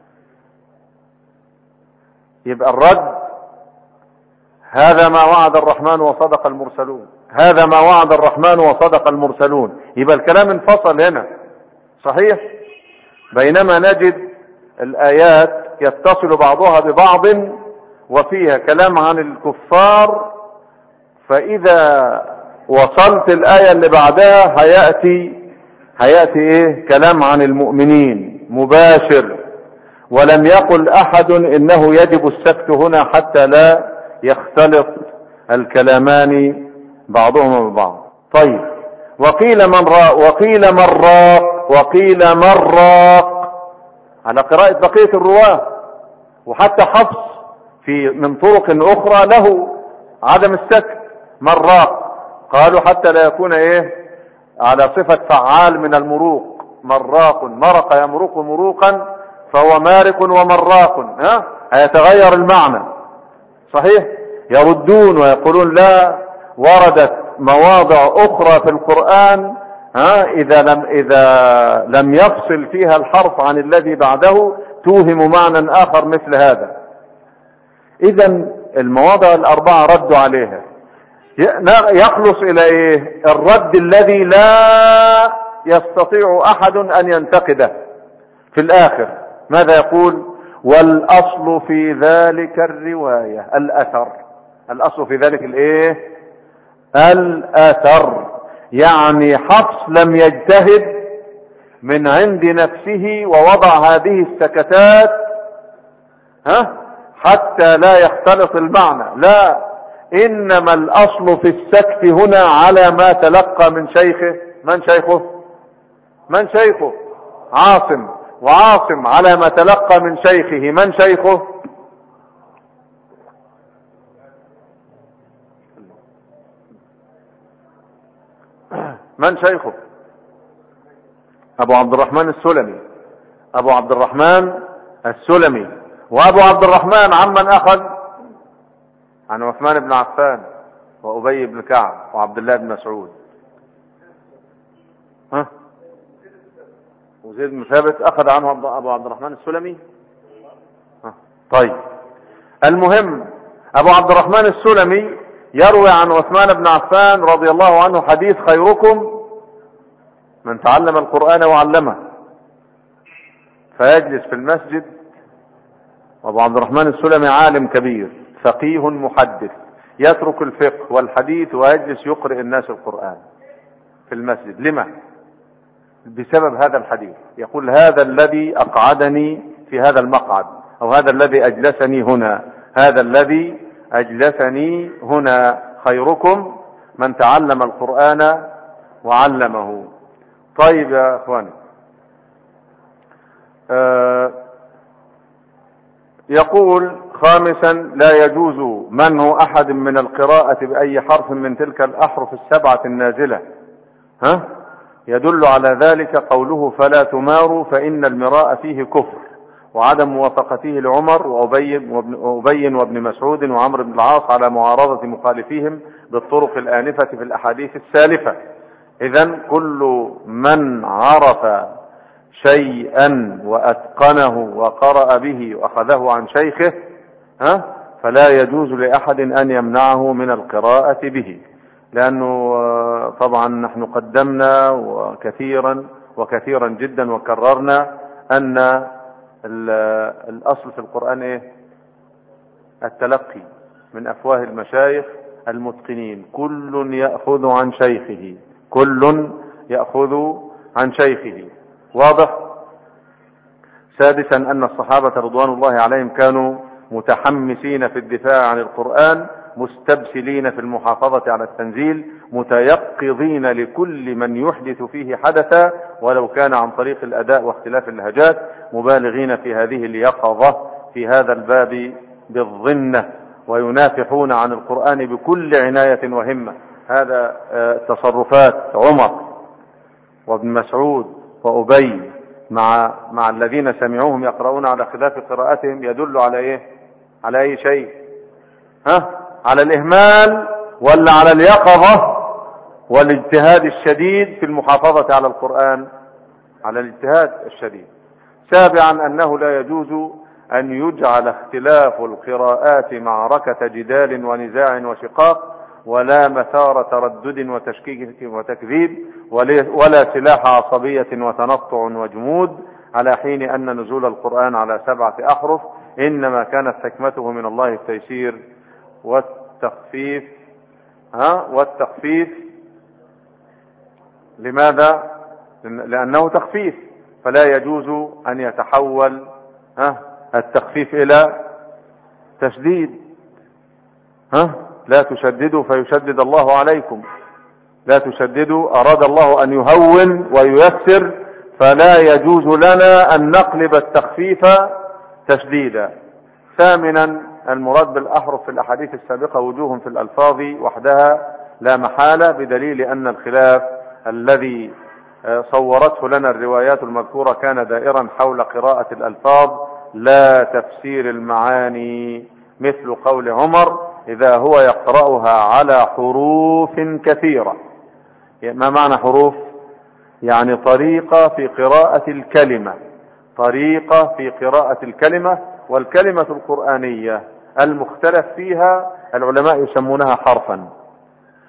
يبقى الرد هذا ما وعد الرحمن وصدق المرسلون، هذا ما وعد الرحمن وصدق المرسلون. يبقى الكلام انفصل هنا، صحيح؟ بينما نجد الآيات يتصل بعضها ببعض وفيها كلام عن الكفار، فإذا وصلت الآية اللي بعدها هيأتي ايه؟ كلام عن المؤمنين مباشر. ولم يقل أحد إنه يجب السكت هنا حتى لا يختلط الكلامان بعضهما ببعض. طيب، وقيل من راق وقيل من راق على قراءة بقية الرواة. وحتى حفص من طرق أخرى له عدم السكت، من راق. قالوا حتى لا يكون ايه؟ على صفة فعال من المروق. مراق، مرق يمرق مروقا فهو مارق ومراق. هيتغير المعنى، صحيح؟ يردون ويقولون لا، وردت مواضع أخرى في القرآن إذا لم يفصل فيها الحرف عن الذي بعده توهم معنى آخر مثل هذا. إذا المواضع الأربعة ردوا عليها. يخلص إلى إيه؟ الرد الذي لا يستطيع أحد أن ينتقده في الآخر. ماذا يقول؟ والأصل في ذلك الرواية، الأثر. الأصل في ذلك الايه؟ الأثر. يعني حفص لم يجتهد من عند نفسه ووضع هذه السكتات حتى لا يختلط المعنى، لا، إنما الأصل في السكت هنا على ما تلقى من شيخه. من شيخه؟ من شيخه؟ عاصم. وعاصم على ما تلقى من شيخه. من شيخه؟ من شيخه؟ أبو عبد الرحمن السلمي. أبو عبد الرحمن السلمي. وأبو عبد الرحمن عمن أخذ؟ عن عثمان بن عفان وأبي بن كعب وعبد الله بن مسعود. وزيد بن ثابت أخذ عنه أبو عبد الرحمن السلمي. طيب، المهم أبو عبد الرحمن السلمي يروي عن عثمان بن عفان رضي الله عنه حديث: خيركم من تعلم القرآن وعلمه. فيجلس في المسجد، وأبو عبد الرحمن السلمي عالم كبير فقيه محدث، يترك الفقه والحديث ويجلس يقرئ الناس القرآن في المسجد. لما؟ بسبب هذا الحديث. يقول: هذا الذي أقعدني في هذا المقعد، أو هذا الذي أجلسني هنا، هذا الذي أجلسني هنا، خيركم من تعلم القرآن وعلمه. طيب يا أخواني، يقول: خامسا، لا يجوز منع أحد من القراءة بأي حرف من تلك الأحرف السبعة النازلة. يدل على ذلك قوله: فلا تماروا فإن المراء فيه كفر، وعدم موافقته لعمر وأبي وابن مسعود وعمرو بن العاص على معارضة مخالفيهم بالطرق الآنفة في الأحاديث السالفة. إذن كل من عرف شيئا وأتقنه وقرأ به وأخذه عن شيخه فلا يجوز لأحد أن يمنعه من القراءة به، لأنه طبعا نحن قدمنا وكثيرا جدا وكررنا أن الأصل في القرآن إيه؟ التلقي من أفواه المشايخ المتقنين، كل يأخذ عن شيخه، كل يأخذ عن شيخه. واضح؟ سادسا، أن الصحابة رضوان الله عليهم كانوا متحمسين في الدفاع عن القرآن، مستبسلين في المحافظة على التنزيل، متيقظين لكل من يحدث فيه حدثا ولو كان عن طريق الأداء واختلاف اللهجات، مبالغين في هذه اليقظة في هذا الباب بالظنة، وينافحون عن القرآن بكل عناية وهمة. هذا تصرفات عمر وابن مسعود وأبي مع الذين سمعوهم يقرؤون على خلاف قراءتهم يدل على ايه؟ على اي شيء؟ على الإهمال ولا على اليقظة والاجتهاد الشديد في المحافظة على القرآن؟ على الاجتهاد الشديد. سابعا، أنه لا يجوز أن يجعل اختلاف القراءات معركة جدال ونزاع وشقاق، ولا مثار تردد وتشكيك وتكذيب، ولا سلاح عصبية وتنطع وجمود، على حين أن نزول القرآن على 7 أحرف إنما كانت حكمته من الله التيسير والتخفيف. والتخفيف لماذا؟ لأنه تخفيف، فلا يجوز أن يتحول التخفيف إلى تشديد. لا تشددوا فيشدد الله عليكم، لا تشددوا، أراد الله أن يهون وييسر، فلا يجوز لنا أن نقلب التخفيف تشديدا. ثامنا، المراد بالأحرف في الأحاديث السابقة وجوه في الألفاظ وحدها لا محالة، بدليل أن الخلاف الذي صورته لنا الروايات المذكورة كان دائرا حول قراءة الألفاظ لا تفسير المعاني، مثل قول عمر: إذا هو يقرأها على حروف كثيرة. ما معنى حروف؟ يعني طريقة في قراءة الكلمة، طريقة في قراءة الكلمة. والكلمة القرآنية المختلف فيها العلماء يسمونها حرفا،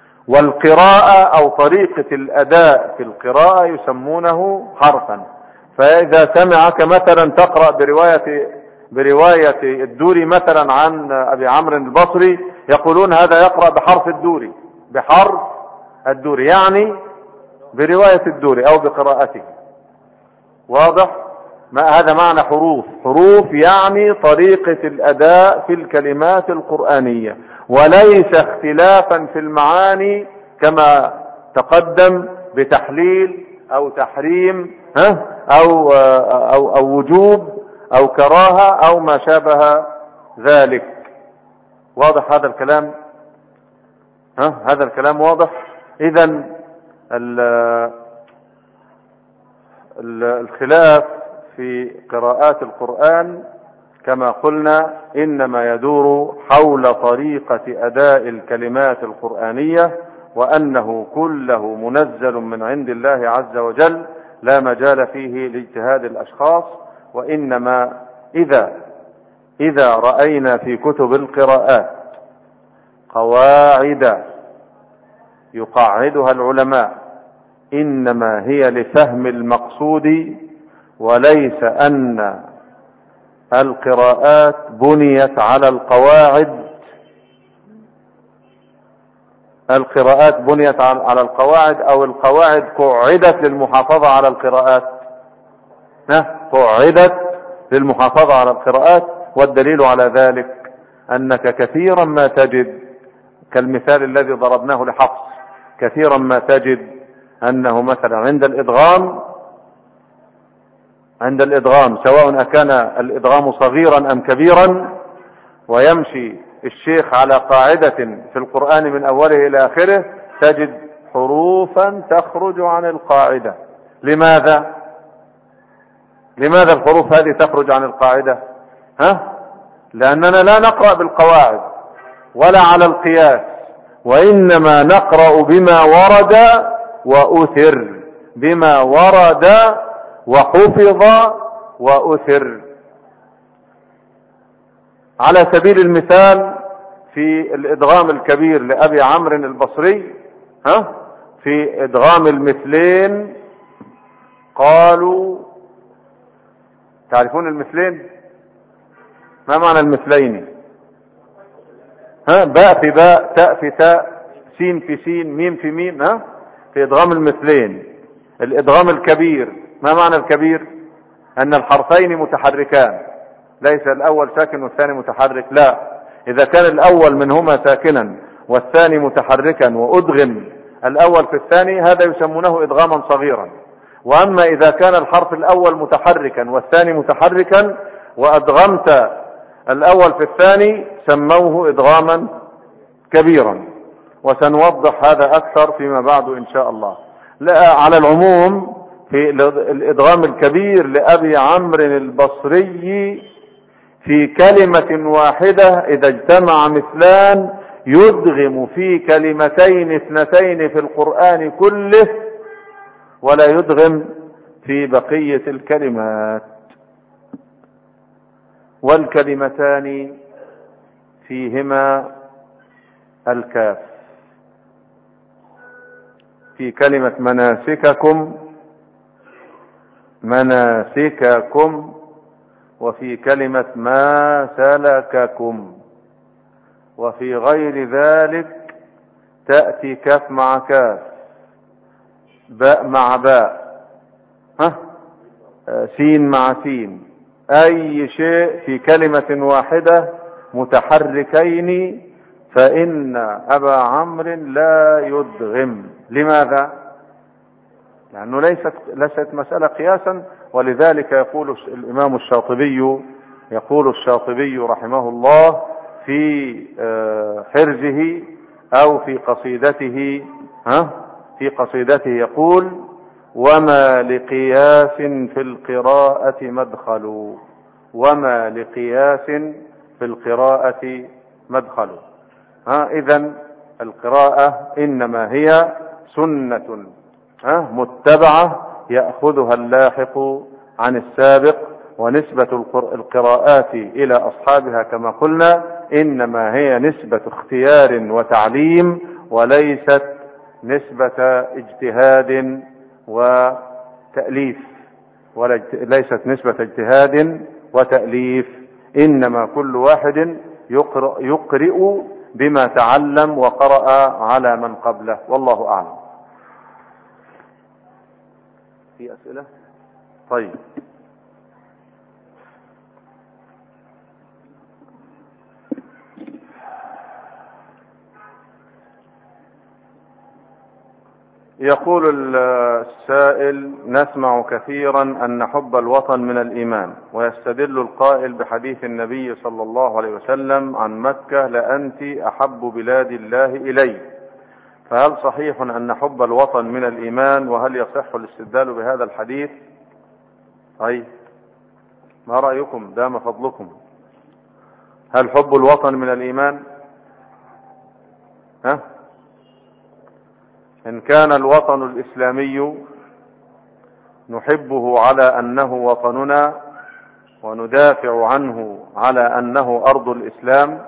والقراءة أو طريقة الأداء في القراءة يسمونه حرفا. فإذا سمعك مثلا تقرأ برواية الدوري مثلا عن أبي عمرو البصري، يقولون هذا يقرأ بحرف الدوري يعني برواية الدوري أو بقراءته. واضح؟ هذا معنى حروف يعني طريقة الأداء في الكلمات القرآنية، وليس اختلافا في المعاني كما تقدم بتحليل أو تحريم أو وجوب أو كراهة أو ما شابه ذلك. واضح هذا الكلام؟ هذا الكلام واضح. إذن الخلاف في قراءات القرآن كما قلنا إنما يدور حول طريقة أداء الكلمات القرآنية، وأنه كله منزل من عند الله عز وجل، لا مجال فيه لاجتهاد الأشخاص. وإنما إذا رأينا في كتب القراءات قواعد يقعدها العلماء إنما هي لفهم المقصود، وليس أن القراءات بنيت على القواعد. القراءات بنيت على القواعد أو القواعد قعدت للمحافظة على القراءات. قعدت للمحافظة على القراءات. والدليل على ذلك أنك كثيرا ما تجد كالمثال الذي ضربناه لحفص، كثيرا ما تجد أنه مثلا عند الإدغام سواء أكان الإدغام صغيرا أم كبيرا، ويمشي الشيخ على قاعدة في القرآن من أوله إلى آخره، تجد حروفا تخرج عن القاعدة. لماذا الحروف هذه تخرج عن القاعدة؟ لأننا لا نقرأ بالقواعد ولا على القياس، وإنما نقرأ بما ورد وأثر، بما ورد وحفظ وأثر. على سبيل المثال في الإدغام الكبير لأبي عمرو البصري، في إدغام المثلين قالوا، تعرفون المثلين؟ ما معنى المثلين؟ باء في باء، تاء في تاء، سين في سين، ميم في ميم، في إدغام المثلين. الإدغام الكبير، ما معنى الكبير؟ أن الحرفين متحركان، ليس الأول ساكن والثاني متحرك، لا، إذا كان الأول منهما ساكنا والثاني متحركا وأدغم الأول في الثاني، هذا يسمونه إدغاما صغيرا. وأما إذا كان الحرف الأول متحركا والثاني متحركا وأدغمت الأول في الثاني، سموه إدغاما كبيرا. وسنوضح هذا أكثر فيما بعد إن شاء الله. لا، على العموم في الإدغام الكبير لأبي عمرو البصري في كلمة واحدة إذا اجتمع مثلان يدغم في كلمتين اثنتين في القرآن كله، ولا يدغم في بقية الكلمات. والكلمتان فيهما الكاف، في كلمة مناسككم، وفي كلمة ما سلككم. وفي غير ذلك تأتي كاف مع كاف، باء مع باء، سين مع سين، أي شيء في كلمة واحدة متحركين فإن أبا عمرو لا يدغم. لماذا؟ لأنه ليست مسألة قياسا. ولذلك يقول الإمام الشاطبي رحمه الله في حرزه أو في قصيدته يقول: وما لقياس في القراءة مدخل، وما لقياس في القراءة مدخل. إذن القراءة إنما هي سنة متبعة يأخذها اللاحق عن السابق، ونسبة القراءات إلى أصحابها كما قلنا إنما هي نسبة اختيار وتعليم، وليست نسبة اجتهاد وتأليف. وليست نسبة اجتهاد وتأليف، إنما كل واحد يقرئ بما تعلم وقرأ على من قبله، والله أعلم. في أسئلة؟ طيب، يقول السائل: نسمع كثيرا أن حب الوطن من الإيمان، ويستدل القائل بحديث النبي صلى الله عليه وسلم عن مكة: لأنت أحب بلاد الله إلي، فهل صحيح أن حب الوطن من الإيمان؟ وهل يصح الاستدلال بهذا الحديث؟ أي ما رأيكم؟ دام فضلكم، هل حب الوطن من الإيمان؟ إن كان الوطن الإسلامي نحبه على أنه وطننا وندافع عنه على أنه أرض الإسلام،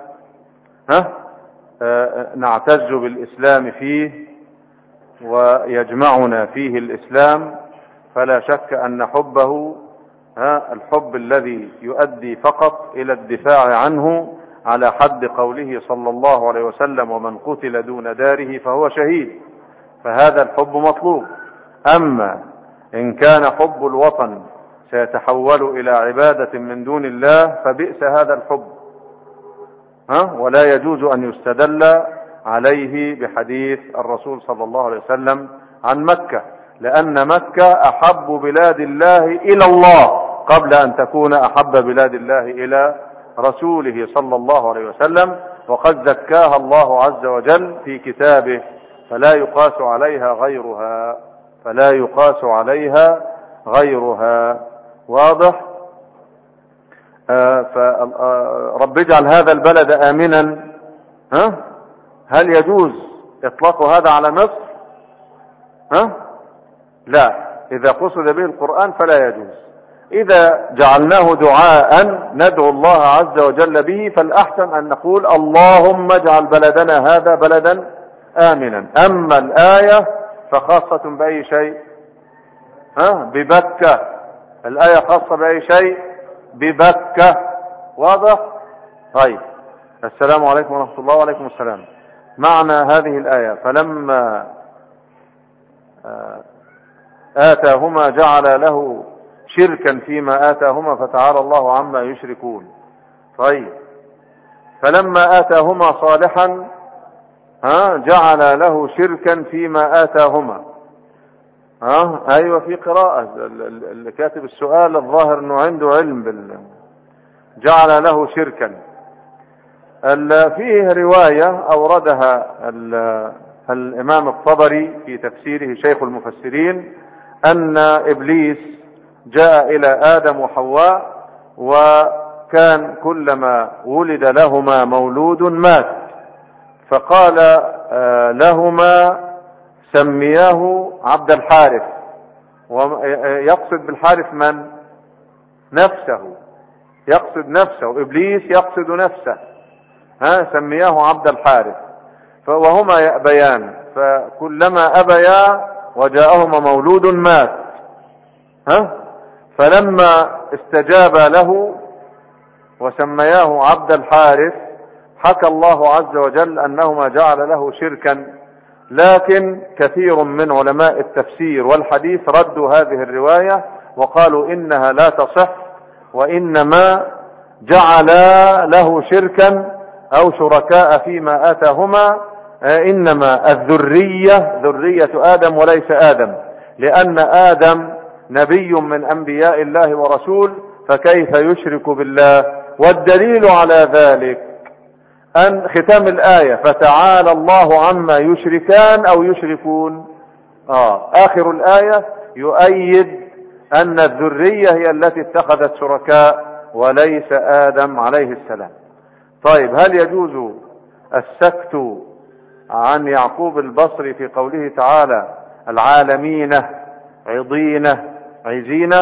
نعتز بالإسلام فيه ويجمعنا فيه الإسلام، فلا شك أن حبه الحب الذي يؤدي فقط إلى الدفاع عنه على حد قوله صلى الله عليه وسلم: ومن قتل دون داره فهو شهيد، فهذا الحب مطلوب. أما إن كان حب الوطن سيتحول إلى عبادة من دون الله فبئس هذا الحب، ولا يجوز أن يستدل عليه بحديث الرسول صلى الله عليه وسلم عن مكة، لأن مكة أحب بلاد الله إلى الله قبل أن تكون أحب بلاد الله إلى رسوله صلى الله عليه وسلم، وقد زكاها الله عز وجل في كتابه، فلا يقاس عليها غيرها، فلا يقاس عليها غيرها. واضح؟ فرب اجعل هذا البلد آمنا، هل يجوز إطلاق هذا على مصر؟ لا، إذا قصد به القرآن فلا يجوز. إذا جعلناه دعاء ندعو الله عز وجل به، فالأحسن أن نقول: اللهم اجعل بلدنا هذا بلدا آمنا. أما الآية فخاصة بأي شيء؟ ببكة. الآية خاصة بأي شيء؟ ببكة. واضح؟ طيب، السلام عليكم ورحمة الله. وعليكم السلام. معنى هذه الآية: فلما آتاهما جعل له شركا فيما آتاهما فتعالى الله عما يشركون. طيب، فلما آتاهما صالحا جعل له شركا فيما آتاهما. أيوة، في قراءة اللي كاتب السؤال الظاهر أنه عنده علم جعل له شركا. فيه رواية أوردها الإمام الطبري في تفسيره شيخ المفسرين، أن إبليس جاء إلى آدم وحواء، وكان كلما ولد لهما مولود مات، فقال لهما: سمياه عبد الحارث. ويقصد بالحارث من؟ نفسه، يقصد نفسه. إبليس يقصد نفسه. سمياه عبد الحارث. وهما يأبيان، فكلما أبيا وجاءهما مولود مات. فلما استجاب له وسمياه عبد الحارث، حكى الله عز وجل أنهما جعل له شركا. لكن كثير من علماء التفسير والحديث ردوا هذه الرواية وقالوا إنها لا تصح، وإنما جعل له شركا أو شركاء فيما آتاهما، إنما الذرية ذرية آدم وليس آدم، لأن آدم نبي من أنبياء الله ورسول، فكيف يشرك بالله؟ والدليل على ذلك أن ختام الآية: فتعالى الله عما يشركان أو يشركون. آخر الآية يؤيد أن الذرية هي التي اتخذت شركاء وليس آدم عليه السلام. طيب، هل يجوز السكت عن يعقوب البصري في قوله تعالى: العالمين عضين عزين؟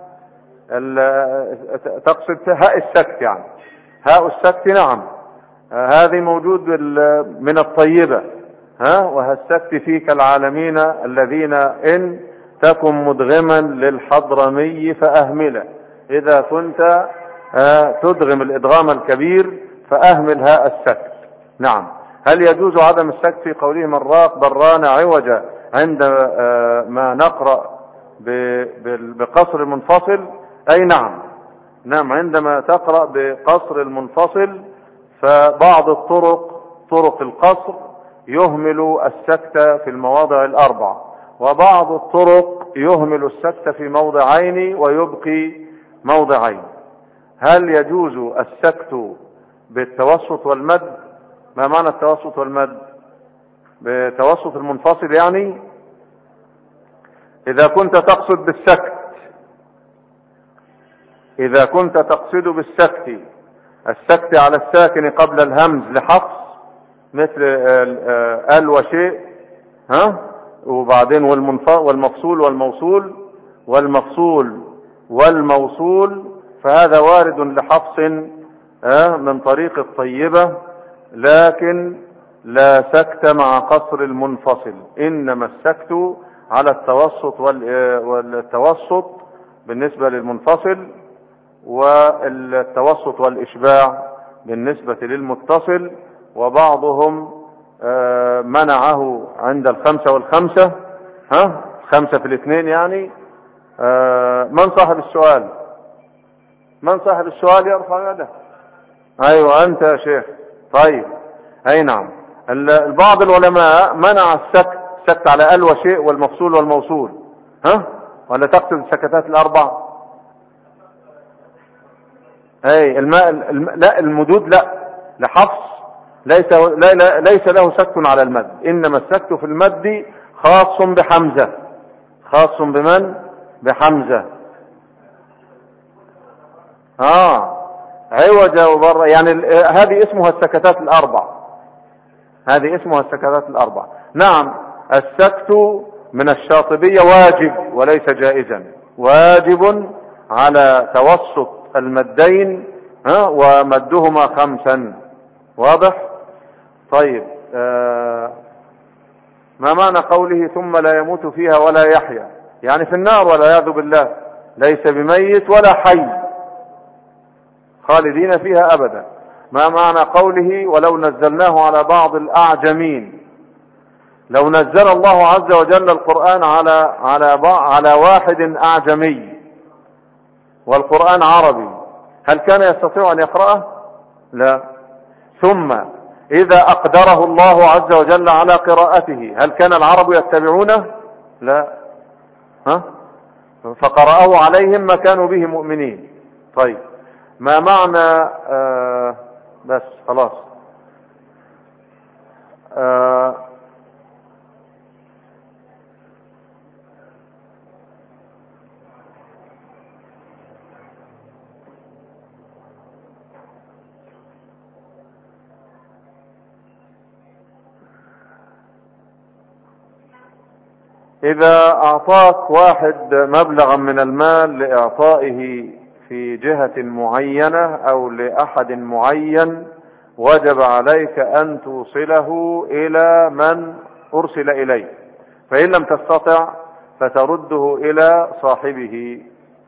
تقصد هاء السكت، يعني هاء السكت؟ نعم، هذه موجود من الطيبة. وهالسكت فيك العالمين الذين إن تكن مدغما للحضرمي فأهمله. إذا كنت تدغم الإدغام الكبير فأهمل هاء السكت. نعم. هل يجوز عدم السكت في قوله من راق بران عوجا عند ما نقرأ بقصر المنفصل؟ أي نعم. نعم، عندما تقرأ بقصر المنفصل فبعض طرق القصر يهمل السكت في المواضع الأربع، وبعض الطرق يهمل السكت في موضعين ويبقي موضعين. هل يجوز السكت بالتوسط والمد؟ ما معنى التوسط والمد؟ بتوسط المنفصل يعني إذا كنت تقصد بالسكت السكت على الساكن قبل الهمز لحفص مثل ال وشيء، وبعدين والمفصول والموصول، فهذا وارد لحفص من طريق الطيبة، لكن لا سكت مع قصر المنفصل، إنما السكت على التوسط والتوسط بالنسبة للمنفصل، والتوسط والإشباع بالنسبة للمتصل. وبعضهم منعه عند الخمسة والخمسة، خمسة في الاثنين يعني. من صاحب السؤال يرفع يده. أيوة أنت يا شيخ. طيب، أي نعم. بعض العلماء منع السكت على ال وشيء والمفصول والموصول. ولا تقصد السكتات الأربع؟ أي لا، المدود لا، لحفص ليس له سكت على المد، إنما السكت في المد خاص بحمزة. خاص بمن؟ بحمزة. عوجة وبر يعني هذه اسمها السكتات الأربع. نعم، السكت من الشاطبية واجب وليس جائزا، واجب على توسط المدين ومدهما 5. واضح؟ طيب، ما معنى قوله ثم لا يموت فيها ولا يحيا؟ يعني في النار والعياذ بالله، ليس بميت ولا حي، خالدين فيها أبدا. ما معنى قوله ولو نزلناه على بعض الأعجمين؟ لو نزل الله عز وجل القرآن على واحد أعجمي والقرآن عربي، هل كان يستطيع أن يقرأه؟ لا. ثم إذا أقدره الله عز وجل على قراءته، هل كان العرب يتبعونه؟ لا. فقرأه عليهم ما كانوا به مؤمنين. طيب، ما معنى بس خلاص. إذا أعطاك واحد مبلغا من المال لإعطائه في جهة معينة أو لأحد معين، وجب عليك أن توصله إلى من أرسل إليه، فإن لم تستطع فترده إلى صاحبه.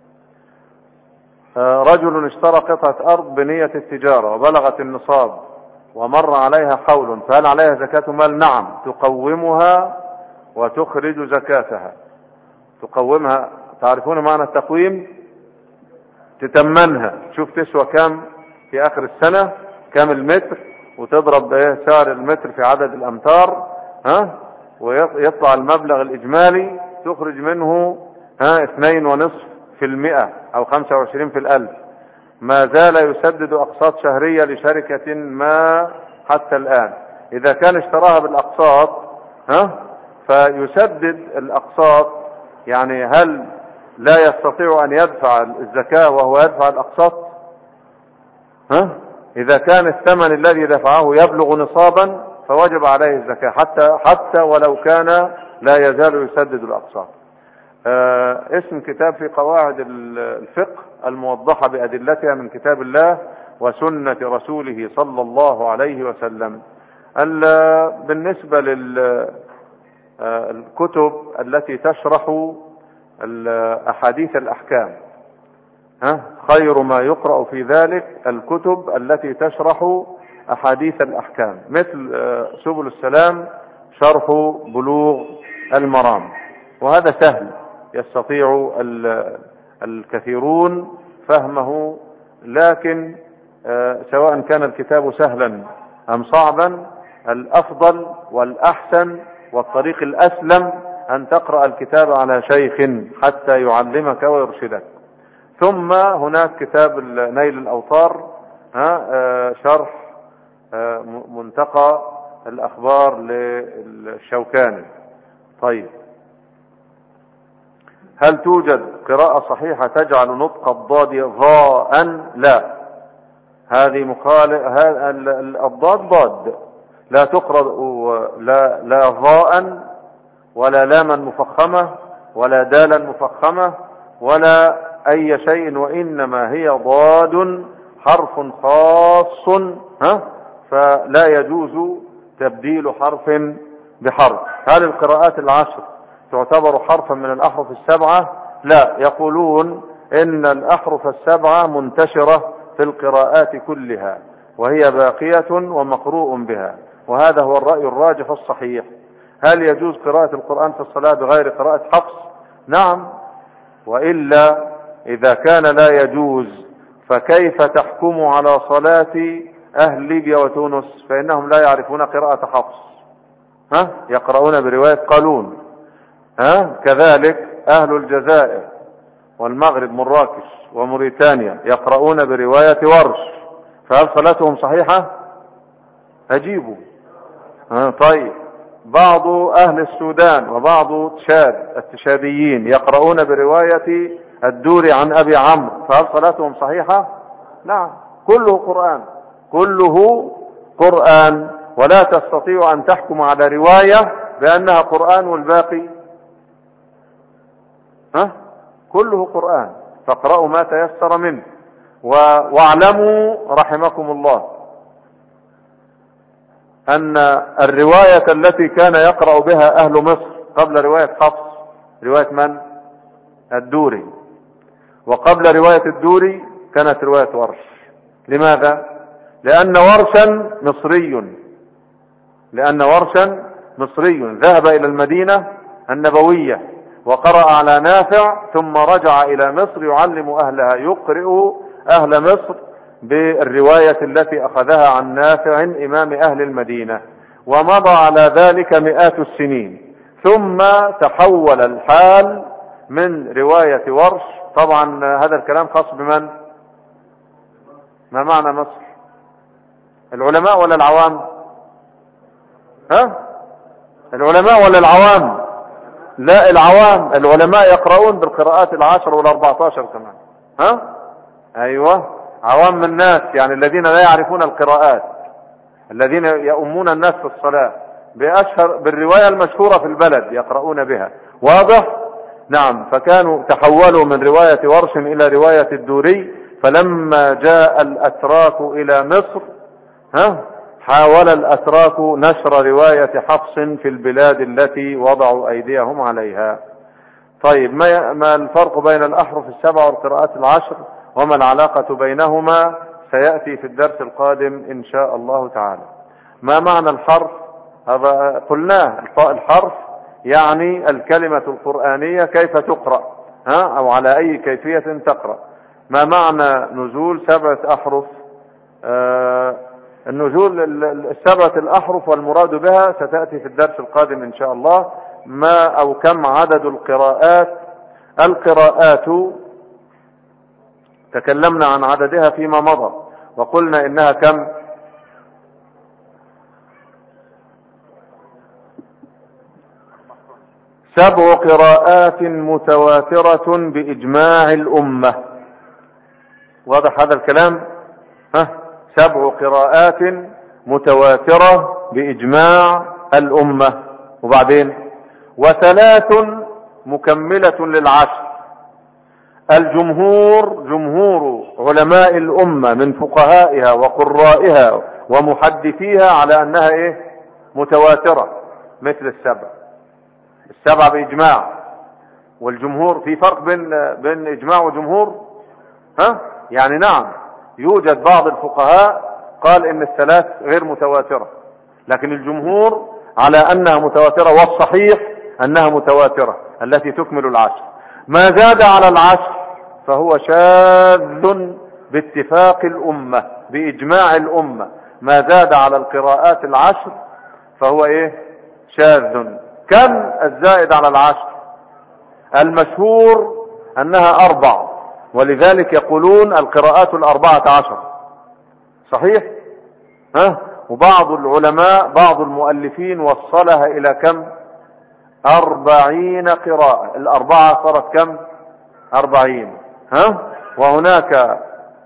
رجل اشترى قطعة أرض بنية التجارة وبلغت النصاب ومر عليها حول، فهل عليها زكاة مال؟ نعم، تقومها وتخرج زكاتها. تقومها، تعرفون معنى التقويم؟ تتمنها، تشوف تسوى كام في آخر السنة، كام المتر، وتضرب سعر المتر في عدد الأمتار، ويطلع المبلغ الإجمالي، تخرج منه 2.5% أو 25 في الألف. ما زال يسدد أقساط شهرية لشركة ما حتى الآن. إذا كان اشتراها بالأقساط فيسدد الأقساط، يعني هل لا يستطيع أن يدفع الزكاة وهو يدفع الأقساط؟ إذا كان الثمن الذي دفعه يبلغ نصابا فوجب عليه الزكاة حتى ولو كان لا يزال يسدد الأقساط. اسم كتاب في قواعد الفقه الموضحة بأدلتها من كتاب الله وسنة رسوله صلى الله عليه وسلم. بالنسبة للكتب التي تشرح أحاديث الأحكام، خير ما يقرأ في ذلك الكتب التي تشرح أحاديث الأحكام، مثل سبل السلام شرح بلوغ المرام، وهذا سهل يستطيع الكثيرون فهمه. لكن سواء كان الكتاب سهلا أم صعبا، الأفضل والأحسن والطريق الأسلم أن تقرأ الكتاب على شيخ حتى يعلمك ويرشدك. ثم هناك كتاب نيل الأوطار، شرح منتقى الأخبار للشوكاني. طيب، هل توجد قراءة صحيحة تجعل نطق الضاد ضاء؟ لا، هذه مخالف. الضاد ضاد، لا تقرأ لا ضاء ولا لاما مفخمة ولا دالا مفخمة ولا أي شيء، وإنما هي ضاد حرف خاص، فلا يجوز تبديل حرف بحرف. هل القراءات العشر تعتبر حرفا من الأحرف السبعة؟ لا، يقولون إن الأحرف السبعة منتشرة في القراءات كلها، وهي باقية ومقروء بها، وهذا هو الرأي الراجح الصحيح. هل يجوز قراءة القرآن في الصلاة بغير قراءة حفص؟ نعم، وإلا إذا كان لا يجوز فكيف تحكم على صلاة أهل ليبيا وتونس؟ فإنهم لا يعرفون قراءة حفص، يقرؤون برواية قالون. كذلك أهل الجزائر والمغرب مراكش وموريتانيا يقرؤون برواية ورش، فهل صلاتهم صحيحة؟ أجيبوا. طيب، بعض أهل السودان وبعض تشاد التشاديين يقرؤون برواية الدوري عن أبي عمرو، فهل صلاتهم صحيحة؟ نعم، كله قرآن، كله قرآن، ولا تستطيع أن تحكم على رواية بأنها قرآن والباقي كله قرآن. فاقرأوا ما تيسر منه. واعلموا رحمكم الله أن الرواية التي كان يقرأ بها أهل مصر قبل رواية حفص رواية من؟ الدوري، وقبل رواية الدوري كانت رواية ورش. لماذا؟ لأن ورشا مصري ذهب إلى المدينة النبوية وقرأ على نافع، ثم رجع إلى مصر يعلم أهلها، يقرئ أهل مصر بالرواية التي أخذها عن نافع إمام أهل المدينة، ومضى على ذلك مئات السنين، ثم تحول الحال من رواية ورش. طبعا هذا الكلام خاص بمن؟ ما معنى مصر؟ العلماء ولا العوام؟ العلماء ولا العوام؟ لا، العوام. العلماء يقرؤون بالقراءات 10 و14 كمان. ايوه، عوام الناس، يعني الذين لا يعرفون القراءات، الذين يؤمون الناس في الصلاة بالرواية المشهورة في البلد يقرؤون بها. واضح؟ نعم. فكانوا تحولوا من رواية ورش إلى رواية الدوري، فلما جاء الأتراك إلى مصر حاول الأتراك نشر رواية حفص في البلاد التي وضعوا أيديهم عليها. طيب، ما الفرق بين الأحرف السبع والقراءات 10 وما العلاقة بينهما؟ سيأتي في الدرس القادم إن شاء الله تعالى. ما معنى الحرف؟ هذا قلناه، الحرف يعني الكلمة القرآنية كيف تقرأ، أو على أي كيفية تقرأ. ما معنى نزول 7 أحرف؟ النزول 7 الأحرف والمراد بها ستأتي في الدرس القادم إن شاء الله. ما أو كم عدد القراءات؟ القراءات تكلمنا عن عددها فيما مضى، وقلنا إنها كم؟ 7 قراءات متواترة بإجماع الأمة. واضح هذا الكلام؟ 7 قراءات متواترة بإجماع الأمة. وبعدين 3 مكملة لل10. جمهور علماء الأمة من فقهائها وقرائها ومحدثيها على أنها متواترة مثل 7 بإجماع. والجمهور في فرق بين إجماع وجمهور؟ يعني نعم، يوجد بعض الفقهاء قال إن الثلاث غير متواترة، لكن الجمهور على أنها متواترة، والصحيح أنها متواترة التي تكمل العشر. ما زاد على العشر فهو شاذ باتفاق الأمة بإجماع الأمة. ما زاد على القراءات العشر فهو شاذ. كم الزائد على العشر؟ المشهور أنها 4، ولذلك يقولون القراءات 14. صحيح؟ وبعض العلماء بعض المؤلفين وصلها إلى كم؟ 40 قراءة. 4 صارت كم؟ 40. وهناك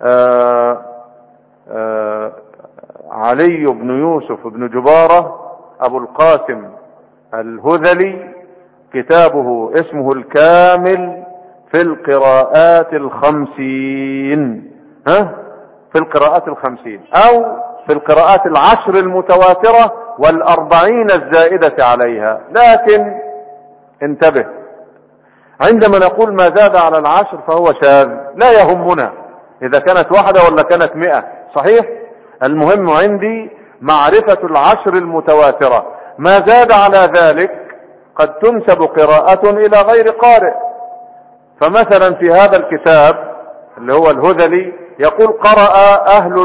علي بن يوسف بن جبارة أبو القاسم الهذلي، كتابه اسمه الكامل في القراءات 50. في القراءات 50 أو في القراءات 10 المتواترة 40 الزائدة عليها. لكن انتبه، عندما نقول ما زاد على 10 فهو شاذ لا يهمنا إذا كانت 1 ولا كانت 100. صحيح؟ المهم عندي معرفة 10 المتواترة. ما زاد على ذلك قد تنسب قراءة إلى غير قارئ. فمثلا في هذا الكتاب اللي هو الهذلي يقول قرأ أهل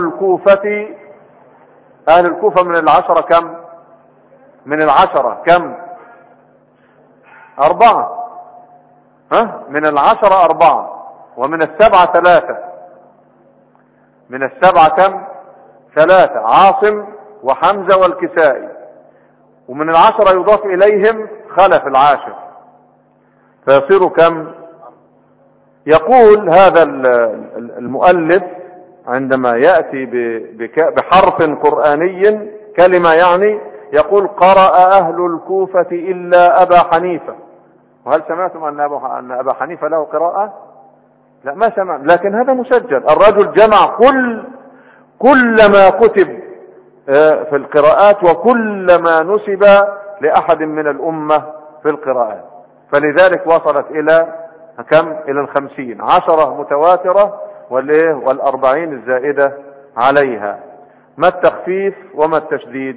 الكوفة من 10 كم؟ من 10 كم؟ 4. من 10 4، ومن 7 3. من 7 كم؟ 3، عاصم وحمزة والكسائي. ومن 10 يضاف إليهم خلف العاشر، فيصير كم؟ يقول هذا المؤلف عندما يأتي بحرف قرآني كلمة يعني يقول قرأ أهل الكوفة إلا أبا حنيفة. وهل سمعتم أن أبا حنيفة له قراءة؟ لا، ما سمع، لكن هذا مسجل. الرجل جمع كل ما كتب في القراءات وكل ما نسب لأحد من الأمة في القراءات، فلذلك وصلت إلى كم؟ إلى 50. 10 متواترة 40 الزائدة عليها. ما التخفيف وما التشديد؟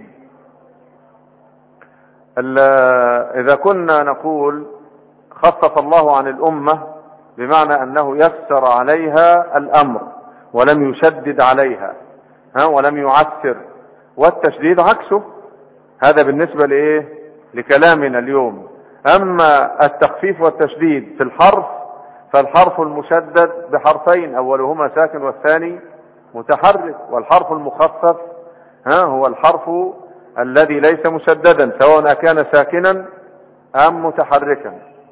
إذا كنا نقول خفف الله عن الأمة بمعنى أنه يسر عليها الأمر ولم يشدد عليها ولم يعسر، والتشديد عكسه. هذا بالنسبة لكلامنا اليوم. أما التخفيف والتشديد في الحرف فالحرف المشدد بحرفين، أولهما ساكن والثاني متحرك، والحرف المخفف هو الحرف الذي ليس مشددا سواء كان ساكنا أم متحركا.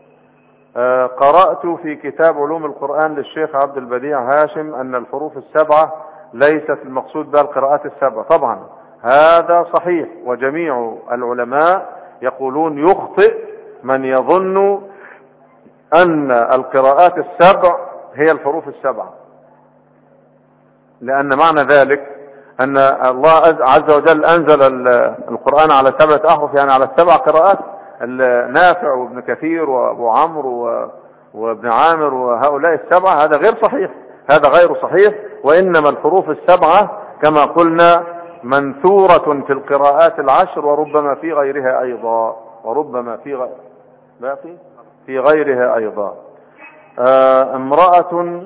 قرأت في كتاب علوم القرآن للشيخ عبد البديع هاشم أن الحروف 7 ليست المقصود بها القراءات 7. طبعا هذا صحيح، وجميع العلماء يقولون يخطئ من يظن أن القراءات 7 هي الحروف 7، لأن معنى ذلك أن الله عز وجل أنزل القرآن على 7 أحرف، يعني على 7 قراءات. نافع وابن كثير وابو عمرو وابن عامر وهؤلاء 7، هذا غير صحيح، هذا غير صحيح. وإنما الحروف 7 كما قلنا منثورة في القراءات 10 وربما في غيرها أيضا، وربما في غيرها أيضا. امرأة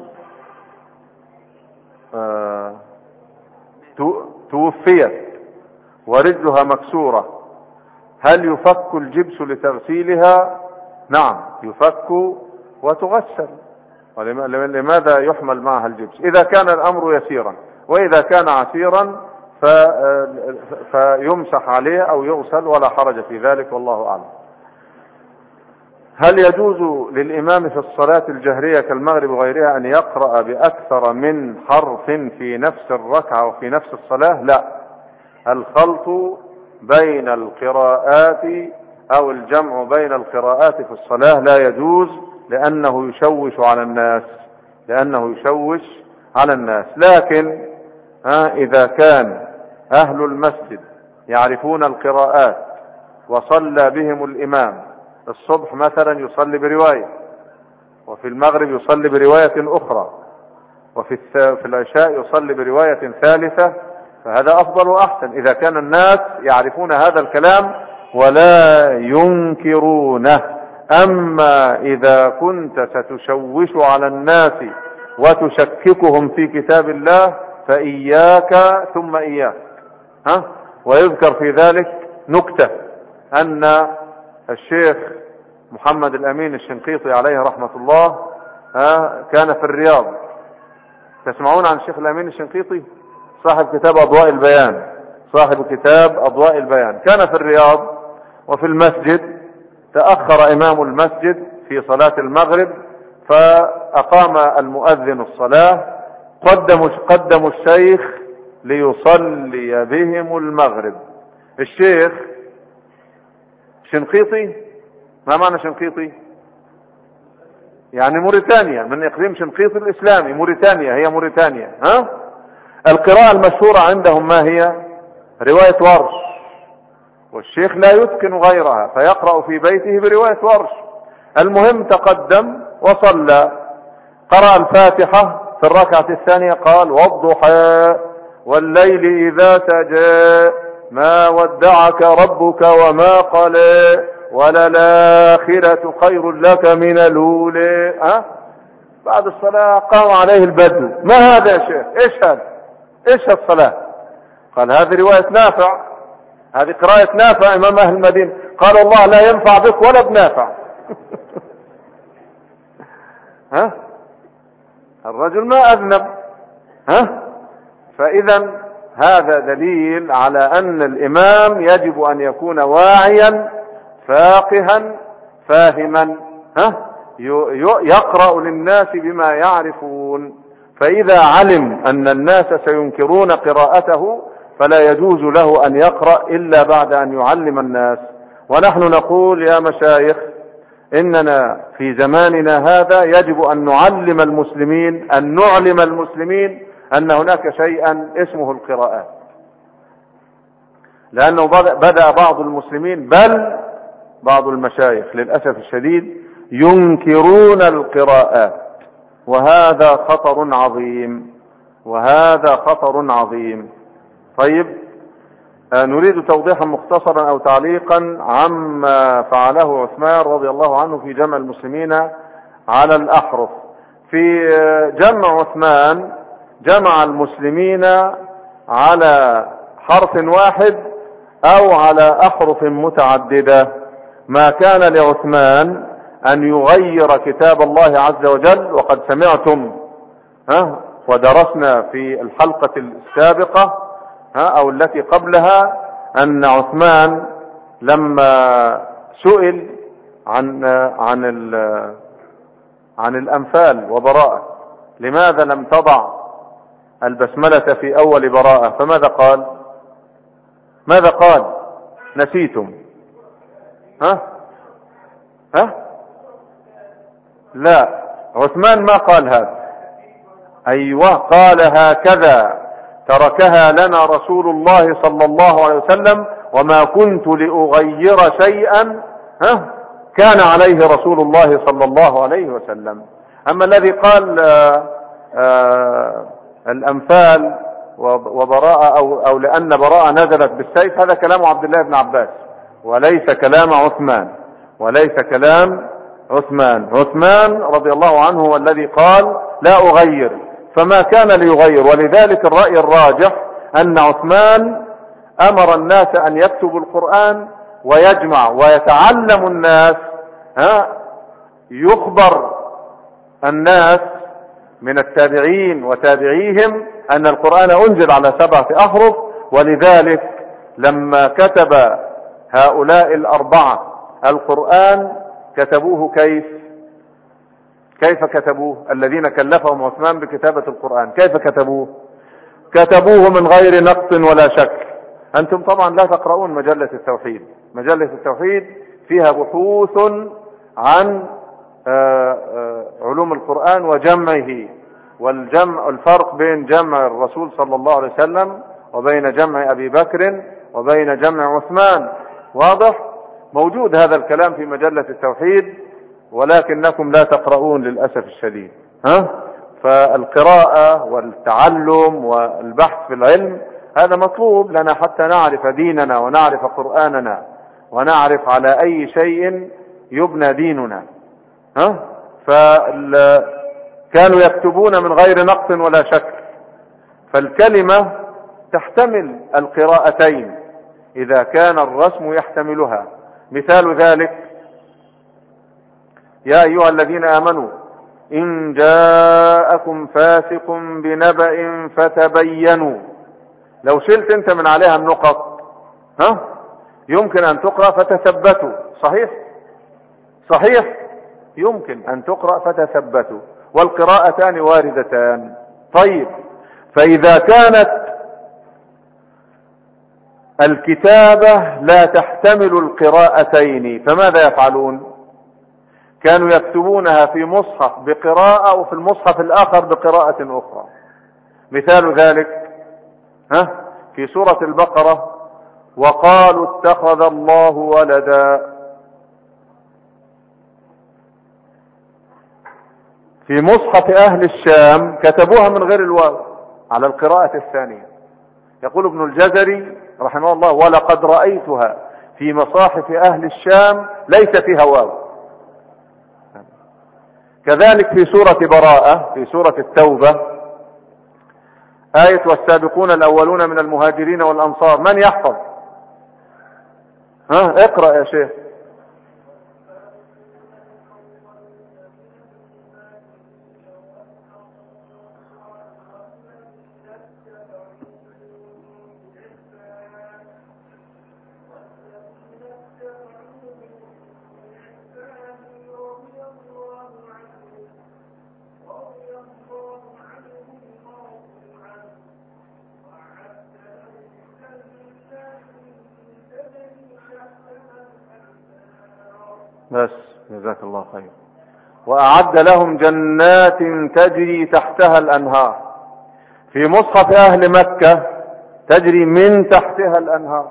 توفيت ورجلها مكسورة، هل يفك الجبس لتغسيلها؟ نعم يفك وتغسل. ولماذا يحمل معها الجبس؟ إذا كان الأمر يسيرا، وإذا كان عسيرا فيمسح عليه أو يغسل ولا حرج في ذلك، والله أعلم. هل يجوز للإمام في الصلاة الجهرية كالمغرب وغيرها أن يقرأ بأكثر من حرف في نفس الركعة وفي نفس الصلاة؟ لا، الخلط بين القراءات أو الجمع بين القراءات في الصلاة لا يجوز، لأنه يشوش على الناس. لكن إذا كان أهل المسجد يعرفون القراءات وصلى بهم الإمام الصبح مثلا يصلي برواية، وفي المغرب يصلي برواية أخرى، وفي العشاء يصلي برواية ثالثة، فهذا أفضل وأحسن إذا كان الناس يعرفون هذا الكلام ولا ينكرونه. أما إذا كنت ستشوش على الناس وتشككهم في كتاب الله فإياك ثم إياك. ويذكر في ذلك نكتة أن الشيخ محمد الأمين الشنقيطي عليه رحمة الله كان في الرياض. تسمعون عن الشيخ الأمين الشنقيطي صاحب كتاب أضواء البيان، صاحب كتاب أضواء البيان، كان في الرياض وفي المسجد تأخر إمام المسجد في صلاة المغرب، فأقام المؤذن الصلاة، قدموا الشيخ ليصلي بهم المغرب. الشيخ شنقيطي، ما معنى شنقيطي؟ يعني موريتانيا، من إقليم شنقيطي الإسلامي، موريتانيا، هي موريتانيا. القراءة المشهورة عندهم ما هي؟ رواية ورش، والشيخ لا يتقن غيرها فيقرأ في بيته برواية ورش. المهم تقدم وصلى، قرأ الفاتحة في الركعة الثانية قال: والضحى والليل إذا سجى ما ودعك ربك وما قلى وللآخرة خير لك من الأولى. بعد الصلاة قام عليه البدو: ما هذا يا شيخ؟ ايش هذا؟ ايش الصلاة؟ قال: هذه رواية نافع، هذه قراءة نافع امام اهل المدينة. قال: الله لا ينفع بك ولا بنافع. الرجل ما اذنب. فاذا هذا دليل على ان الامام يجب ان يكون واعيا فاقها فاهما، يقرأ للناس بما يعرفون. فإذا علم أن الناس سينكرون قراءته فلا يجوز له أن يقرأ إلا بعد أن يعلم الناس. ونحن نقول يا مشايخ إننا في زماننا هذا يجب أن نعلم المسلمين، أن نعلم المسلمين أن هناك شيئا اسمه القراءات، لأنه بدأ بعض المسلمين بل بعض المشايخ للأسف الشديد ينكرون القراءات، وهذا خطر عظيم، وهذا خطر عظيم. طيب، نريد توضيحا مختصرا أو تعليقا عما فعله عثمان رضي الله عنه في جمع المسلمين على الأحرف. في جمع عثمان جمع المسلمين على حرف واحد أو على أحرف متعددة. ما كان لعثمان أن يغير كتاب الله عز وجل، وقد سمعتم ودرسنا في الحلقة السابقة أو التي قبلها أن عثمان لما سئل عن الأنفال وبراءة لماذا لم تضع البسملة في أول براءة، فماذا قال؟ ماذا قال؟ نسيتم؟ لا، عثمان ما قال هذا. أيوة، قال: هكذا تركها لنا رسول الله صلى الله عليه وسلم وما كنت لأغير شيئا كان عليه رسول الله صلى الله عليه وسلم. أما الذي قال الأنفال وبراءة أو لأن براءة نزلت بالسيف، هذا كلام عبد الله بن عباس وليس كلام عثمان، وليس كلام عثمان. عثمان رضي الله عنه هو الذي قال: لا أغير، فما كان ليغير. ولذلك الرأي الراجح أن عثمان أمر الناس أن يكتبوا القرآن ويجمع ويتعلم الناس، يخبر الناس من التابعين وتابعيهم أن القرآن أنزل على 7 أحرف. ولذلك لما كتب هؤلاء 4 القرآن كتبوه كيف كتبوه؟ الذين كلفهم عثمان بكتابة القرآن كيف كتبوه؟ كتبوه من غير نقص ولا شك. أنتم طبعا لا تقرؤون مجلة التوحيد. مجلة التوحيد فيها بحوث عن علوم القرآن وجمعه، والفرق بين جمع الرسول صلى الله عليه وسلم وبين جمع أبي بكر وبين جمع عثمان. واضح؟ موجود هذا الكلام في مجلة التوحيد، ولكنكم لا تقرؤون للأسف الشديد. فالقراءة والتعلم والبحث في العلم هذا مطلوب لنا حتى نعرف ديننا ونعرف قرآننا ونعرف على أي شيء يبنى ديننا. فكانوا يكتبون من غير نقص ولا شك، فالكلمة تحتمل القراءتين إذا كان الرسم يحتملها. مثال ذلك: يا أيها الذين آمنوا إن جاءكم فاسق بنبأ فتبينوا. لو شلت انت من عليها النقط يمكن أن تقرأ فتثبتوا. صحيح يمكن أن تقرأ فتثبتوا، والقراءتان واردتان. طيب، فإذا كانت الكتابة لا تحتمل القراءتين فماذا يفعلون؟ كانوا يكتبونها في مصحف بقراءة وفي المصحف الآخر بقراءة أخرى. مثال ذلك في سورة البقرة: وقالوا اتخذ الله ولدا. في مصحف أهل الشام كتبوها من غير الواو على القراءة الثانية. يقول ابن الجزري رحمه الله: ولقد رأيتها في مصاحف أهل الشام ليس فيها واو. كذلك في سورة براءة، في سورة التوبة، آية والسابقون الأولون من المهاجرين والأنصار. من يحفظ؟ اقرأ يا شيخ. بس جزاك الله خير. وأعد لهم جنات تجري تحتها الأنهار. في مصحف أهل مكة تجري من تحتها الأنهار،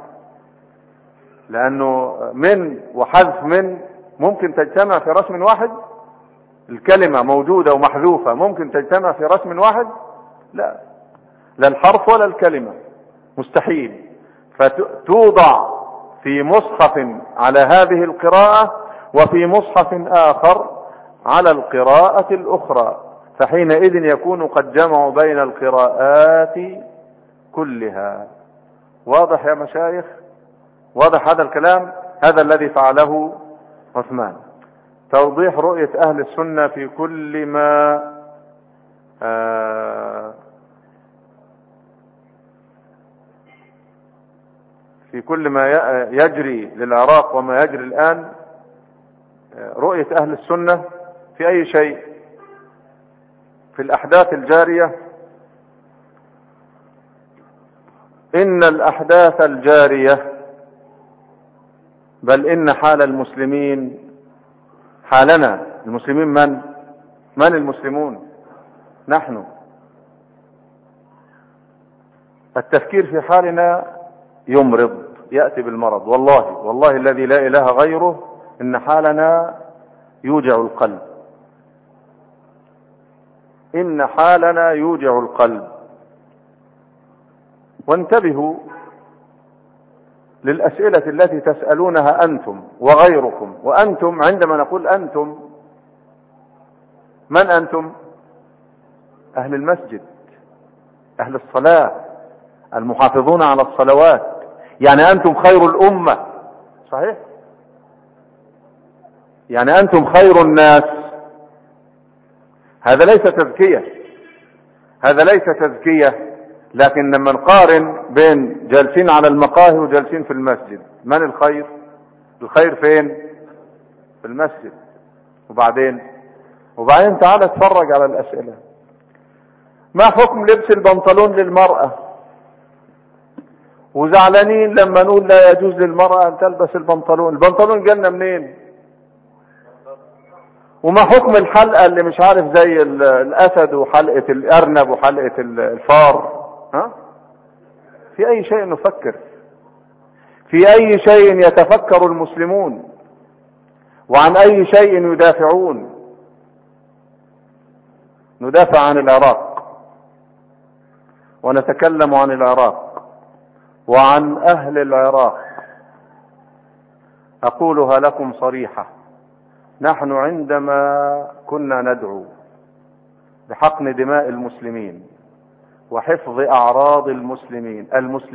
لأنه من وحذف من ممكن تجتمع في رسم واحد. الكلمة موجودة ومحذوفة ممكن تجتمع في رسم واحد؟ لا الحرف ولا الكلمة، مستحيل. فتوضع في مصحف على هذه القراءة وفي مصحف آخر على القراءة الأخرى، فحينئذ يكون قد جمعوا بين القراءات كلها. واضح يا مشايخ؟ واضح هذا الكلام؟ هذا الذي فعله عثمان. توضيح رؤية أهل السنة في كل ما يجري للعراق وما يجري الآن. رؤية أهل السنة في أي شيء؟ في الأحداث الجارية. إن الأحداث الجارية، بل إن حال المسلمين، حالنا المسلمين، من المسلمون؟ نحن. التفكير في حالنا يمرض، يأتي بالمرض. والله الذي لا إله غيره إن حالنا يوجع القلب. إن حالنا يوجع القلب. وانتبهوا للأسئلة التي تسألونها أنتم وغيركم. وأنتم عندما نقول أنتم، من أنتم؟ أهل المسجد، أهل الصلاة، المحافظون على الصلوات. يعني أنتم خير الأمة، صحيح؟ يعني أنتم خير الناس. هذا ليس تزكية، لكن لما نقارن بين جالسين على المقاهي وجالسين في المسجد، من الخير؟ الخير فين؟ في المسجد. وبعدين تعال اتفرج على الأسئلة. ما حكم لبس البنطلون للمرأة؟ وزعلانين لما نقول لا يجوز للمرأة أن تلبس البنطلون جالنا منين؟ وما حكم الحلقة اللي مش عارف زي الأسد وحلقة الأرنب وحلقة الفار؟ في أي شيء نفكر؟ في أي شيء يتفكر المسلمون؟ وعن أي شيء يدافعون؟ ندافع عن العراق، ونتكلم عن العراق وعن أهل العراق. أقولها لكم صريحة: نحن عندما كنا ندعو بحقن دماء المسلمين وحفظ أعراض المسلمين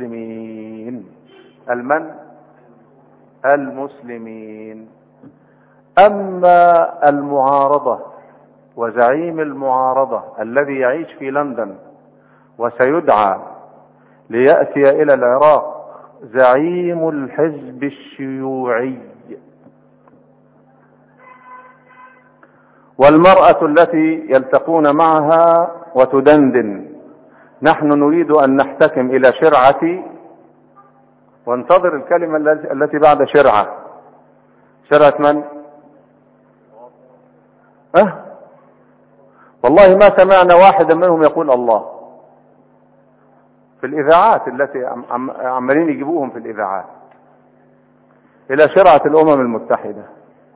المسلمين، أما المعارضة وزعيم المعارضة الذي يعيش في لندن وسيدعى ليأتي إلى العراق زعيم الحزب الشيوعي، والمرأة التي يلتقون معها وتدندن: نحن نريد أن نحتكم إلى شرعة، وانتظر الكلمة التي بعد شرعة. شرعة من؟ والله ما سمعنا واحدا منهم يقول الله في الإذاعات التي عمالين يجيبوهم في الإذاعات. إلى شرعة الأمم المتحدة.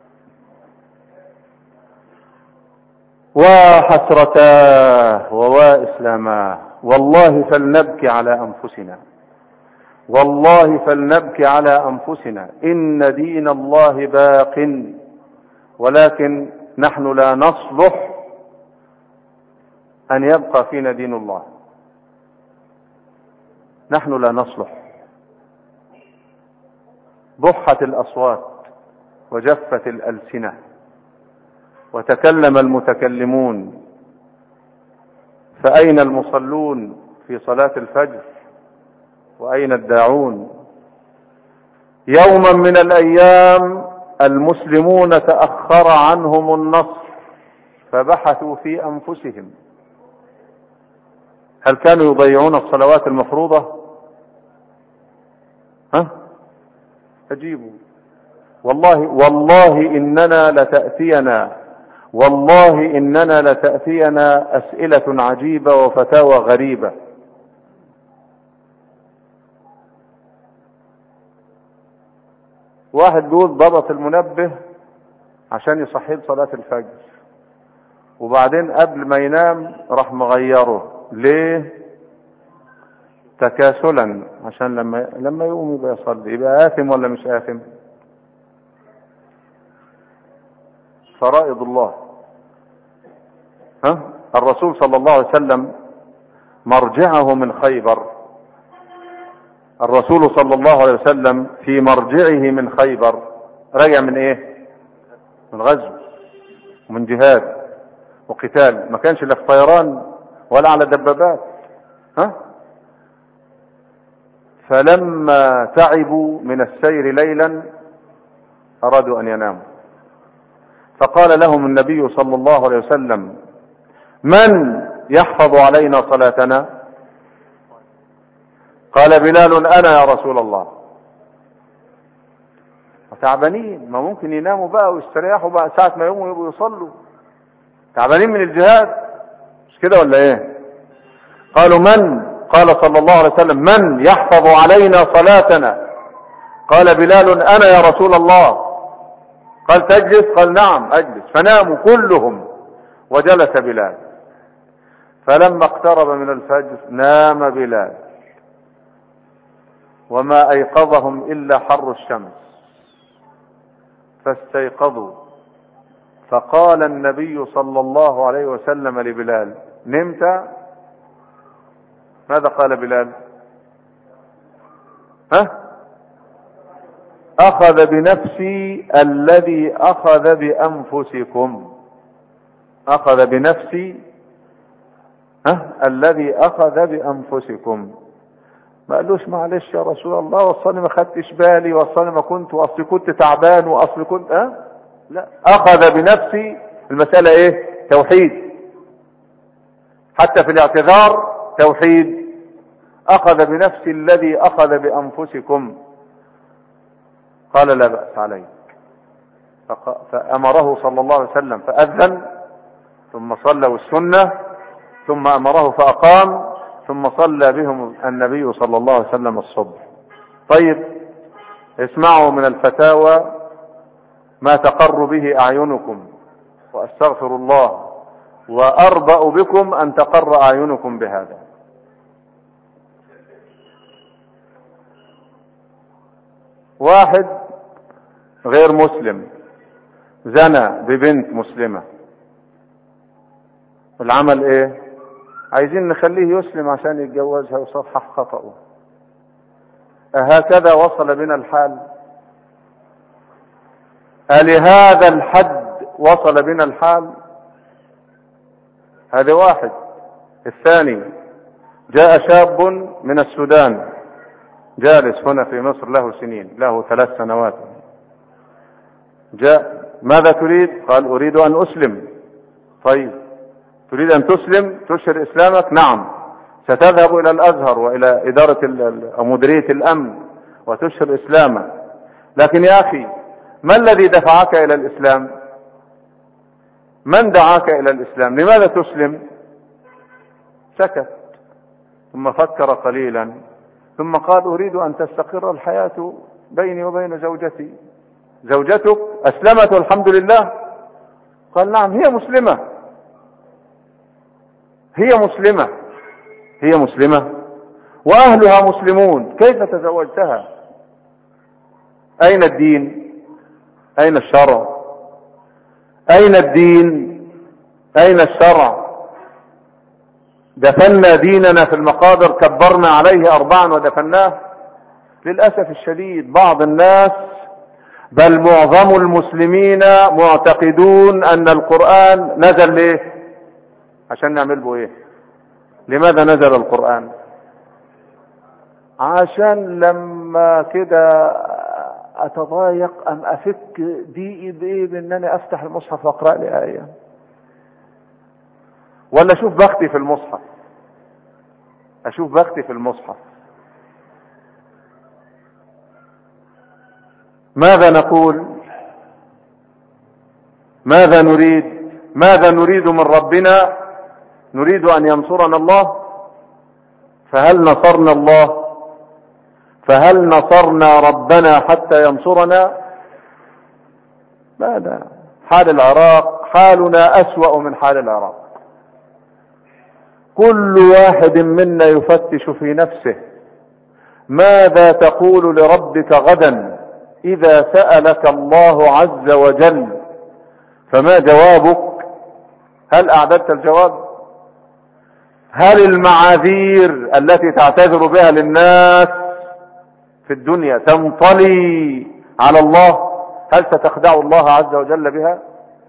وحسرتاه وإسلاماه. والله فلنبكي على أنفسنا، والله فلنبكي على أنفسنا. إن دين الله باق، ولكن نحن لا نصلح أن يبقى فينا دين الله. نحن لا نصلح. ضحت الأصوات وجفت الألسنة وتكلم المتكلمون، فأين المصلون في صلاة الفجر؟ وأين الداعون؟ يوما من الأيام المسلمون تأخر عنهم النصر فبحثوا في أنفسهم. هل كانوا يضيعون الصلوات المفروضة؟ أجيبوا. والله إننا لتأتينا أسئلة عجيبة وفتاوى غريبة. واحد بيقول ضبط المنبه عشان يصحيه صلاة الفجر، وبعدين قبل ما ينام راح مغيره. ليه؟ تكاسلا، عشان لما يقوم يبقى يصلي. يبقى آثم ولا مش آثم؟ فرائض الله. الرسول صلى الله عليه وسلم مرجعه من خيبر. الرسول صلى الله عليه وسلم في مرجعه من خيبر رجع من ايه؟ من غزو ومن جهاد وقتال. ما كانش لا في طيران ولا على دبابات. فلما تعبوا من السير ليلا أرادوا أن يناموا، فقال لهم النبي صلى الله عليه وسلم: من يحفظ علينا صلاتنا؟ قال بلال: أنا يا رسول الله. تعبانين، ما ممكن يناموا بقى ويستريحوا بقى ساعة ما يقوموا يبقوا يصلوا. تعبانين من الجهاد، مش كده ولا ايه؟ قالوا: من؟ قال صلى الله عليه وسلم: من يحفظ علينا صلاتنا؟ قال بلال: أنا يا رسول الله. قال: تجلس؟ قال: نعم أجلس. فناموا كلهم وجلس بلال. فلما اقترب من الفجر نام بلال، وما أيقظهم إلا حر الشمس، فاستيقظوا. فقال النبي صلى الله عليه وسلم لبلال: نمت؟ ماذا قال بلال؟ أخذ بنفسي الذي أخذ بأنفسكم. أخذ بنفسي الذي أخذ بأنفسكم. ما قالوش معلش يا رسول الله وصلني ما خدتش بالي، وصلني ما كنت، وأصلي كنت تعبان، وأصلي كنت لا، أخذ بنفسي. المسألة إيه؟ توحيد. حتى في الاعتذار توحيد. أخذ بنفسي الذي أخذ بأنفسكم. قال: لا بأس عليك. فأمره صلى الله عليه وسلم فأذن، ثم صلوا السنة، ثم أمره فأقام، ثم صلى بهم النبي صلى الله عليه وسلم الصبح. طيب، اسمعوا من الفتاوى ما تقر به أعينكم، وأستغفر الله، وأربأ بكم أن تقر أعينكم بهذا. واحد غير مسلم زنى ببنت مسلمة، العمل ايه؟ عايزين نخليه يسلم عشان يتجوزها ويصحح خطأه. أهكذا وصل بنا الحال؟ ألهذا الحد وصل بنا الحال؟ هذا واحد. الثاني، جاء شاب من السودان جالس هنا في مصر له سنين، له 3 سنوات. جاء: ماذا تريد؟ قال: أريد أن أسلم. طيب، تريد أن تسلم تشهر إسلامك؟ نعم. ستذهب إلى الأزهر وإلى إدارة أو مديرية الأمن وتشهر إسلامك. لكن يا أخي، ما الذي دفعك إلى الإسلام؟ من دعاك إلى الإسلام؟ لماذا تسلم؟ سكت، ثم فكر قليلا، ثم قال: أريد أن تستقر الحياة بيني وبين زوجتي. زوجتك أسلمت والحمد لله؟ قال: نعم، هي مسلمة. هي مسلمة، هي مسلمة وأهلها مسلمون، كيف تزوجتها؟ أين الدين؟ أين الشرع؟ أين الدين؟ أين الشرع؟ دفنا ديننا في المقابر، كبرنا عليه 4 ودفناه. للأسف الشديد بعض الناس، بل معظم المسلمين، معتقدون أن القرآن نزل ليه؟ عشان نعمل به ايه؟ لماذا نزل القرآن؟ عشان لما كده اتضايق ام افك دي بايه، بانني افتح المصحف واقرأ لي آية، ولا اشوف بختي في المصحف، اشوف بختي في المصحف. ماذا نقول؟ ماذا نريد؟ ماذا نريد من ربنا؟ نريد أن ينصرنا الله. فهل نصرنا الله؟ فهل نصرنا ربنا حتى ينصرنا؟ ماذا؟ حال العراق، حالنا أسوأ من حال العراق. كل واحد منا يفتش في نفسه: ماذا تقول لربك غدا إذا سألك الله عز وجل؟ فما جوابك؟ هل أعددت الجواب؟ هل المعاذير التي تعتذر بها للناس في الدنيا تنطلي على الله؟ هل ستخدع الله عز وجل بها؟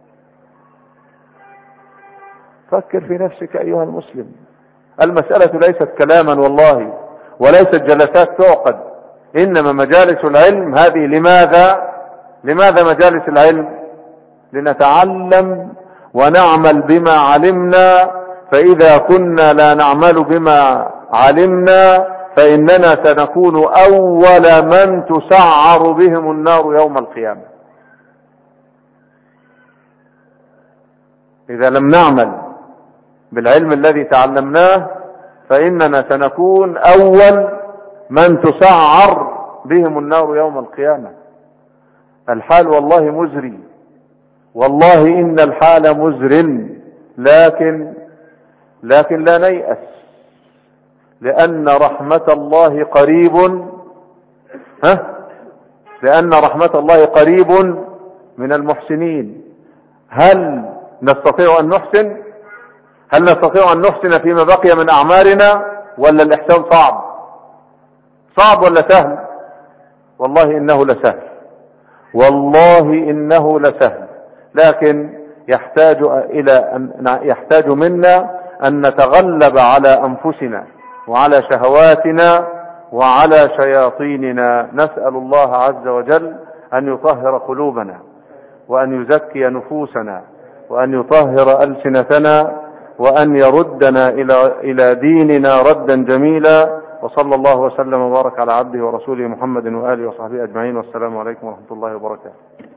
فكر في نفسك أيها المسلم. المسألة ليست كلاما والله، وليست جلسات تعقد، إنما مجالس العلم هذه. لماذا مجالس العلم؟ لنتعلم ونعمل بما علمنا، فإذا كنا لا نعمل بما علمنا فإننا سنكون أول من تسعر بهم النار يوم القيامة. إذا لم نعمل بالعلم الذي تعلمناه فإننا سنكون أول من تسعر بهم النار يوم القيامة. الحال والله مزري، والله إن الحال مزر، لكن لا نيأس، لأن رحمة الله قريب. لأن رحمة الله قريب من المحسنين. هل نستطيع أن نحسن؟ هل نستطيع أن نحسن فيما بقي من أعمارنا، ولا الإحسان صعب ولا سهل؟ والله إنه لسهل، والله إنه لسهل، لكن يحتاج منا أن نتغلب على أنفسنا وعلى شهواتنا وعلى شياطيننا. نسأل الله عز وجل أن يطهر قلوبنا، وأن يزكي نفوسنا، وأن يطهر ألسنتنا، وأن يردنا إلى ديننا ردا جميلا. وصلى الله وسلم وبارك على عبده ورسوله محمد وآله وصحبه أجمعين، والسلام عليكم ورحمة الله وبركاته.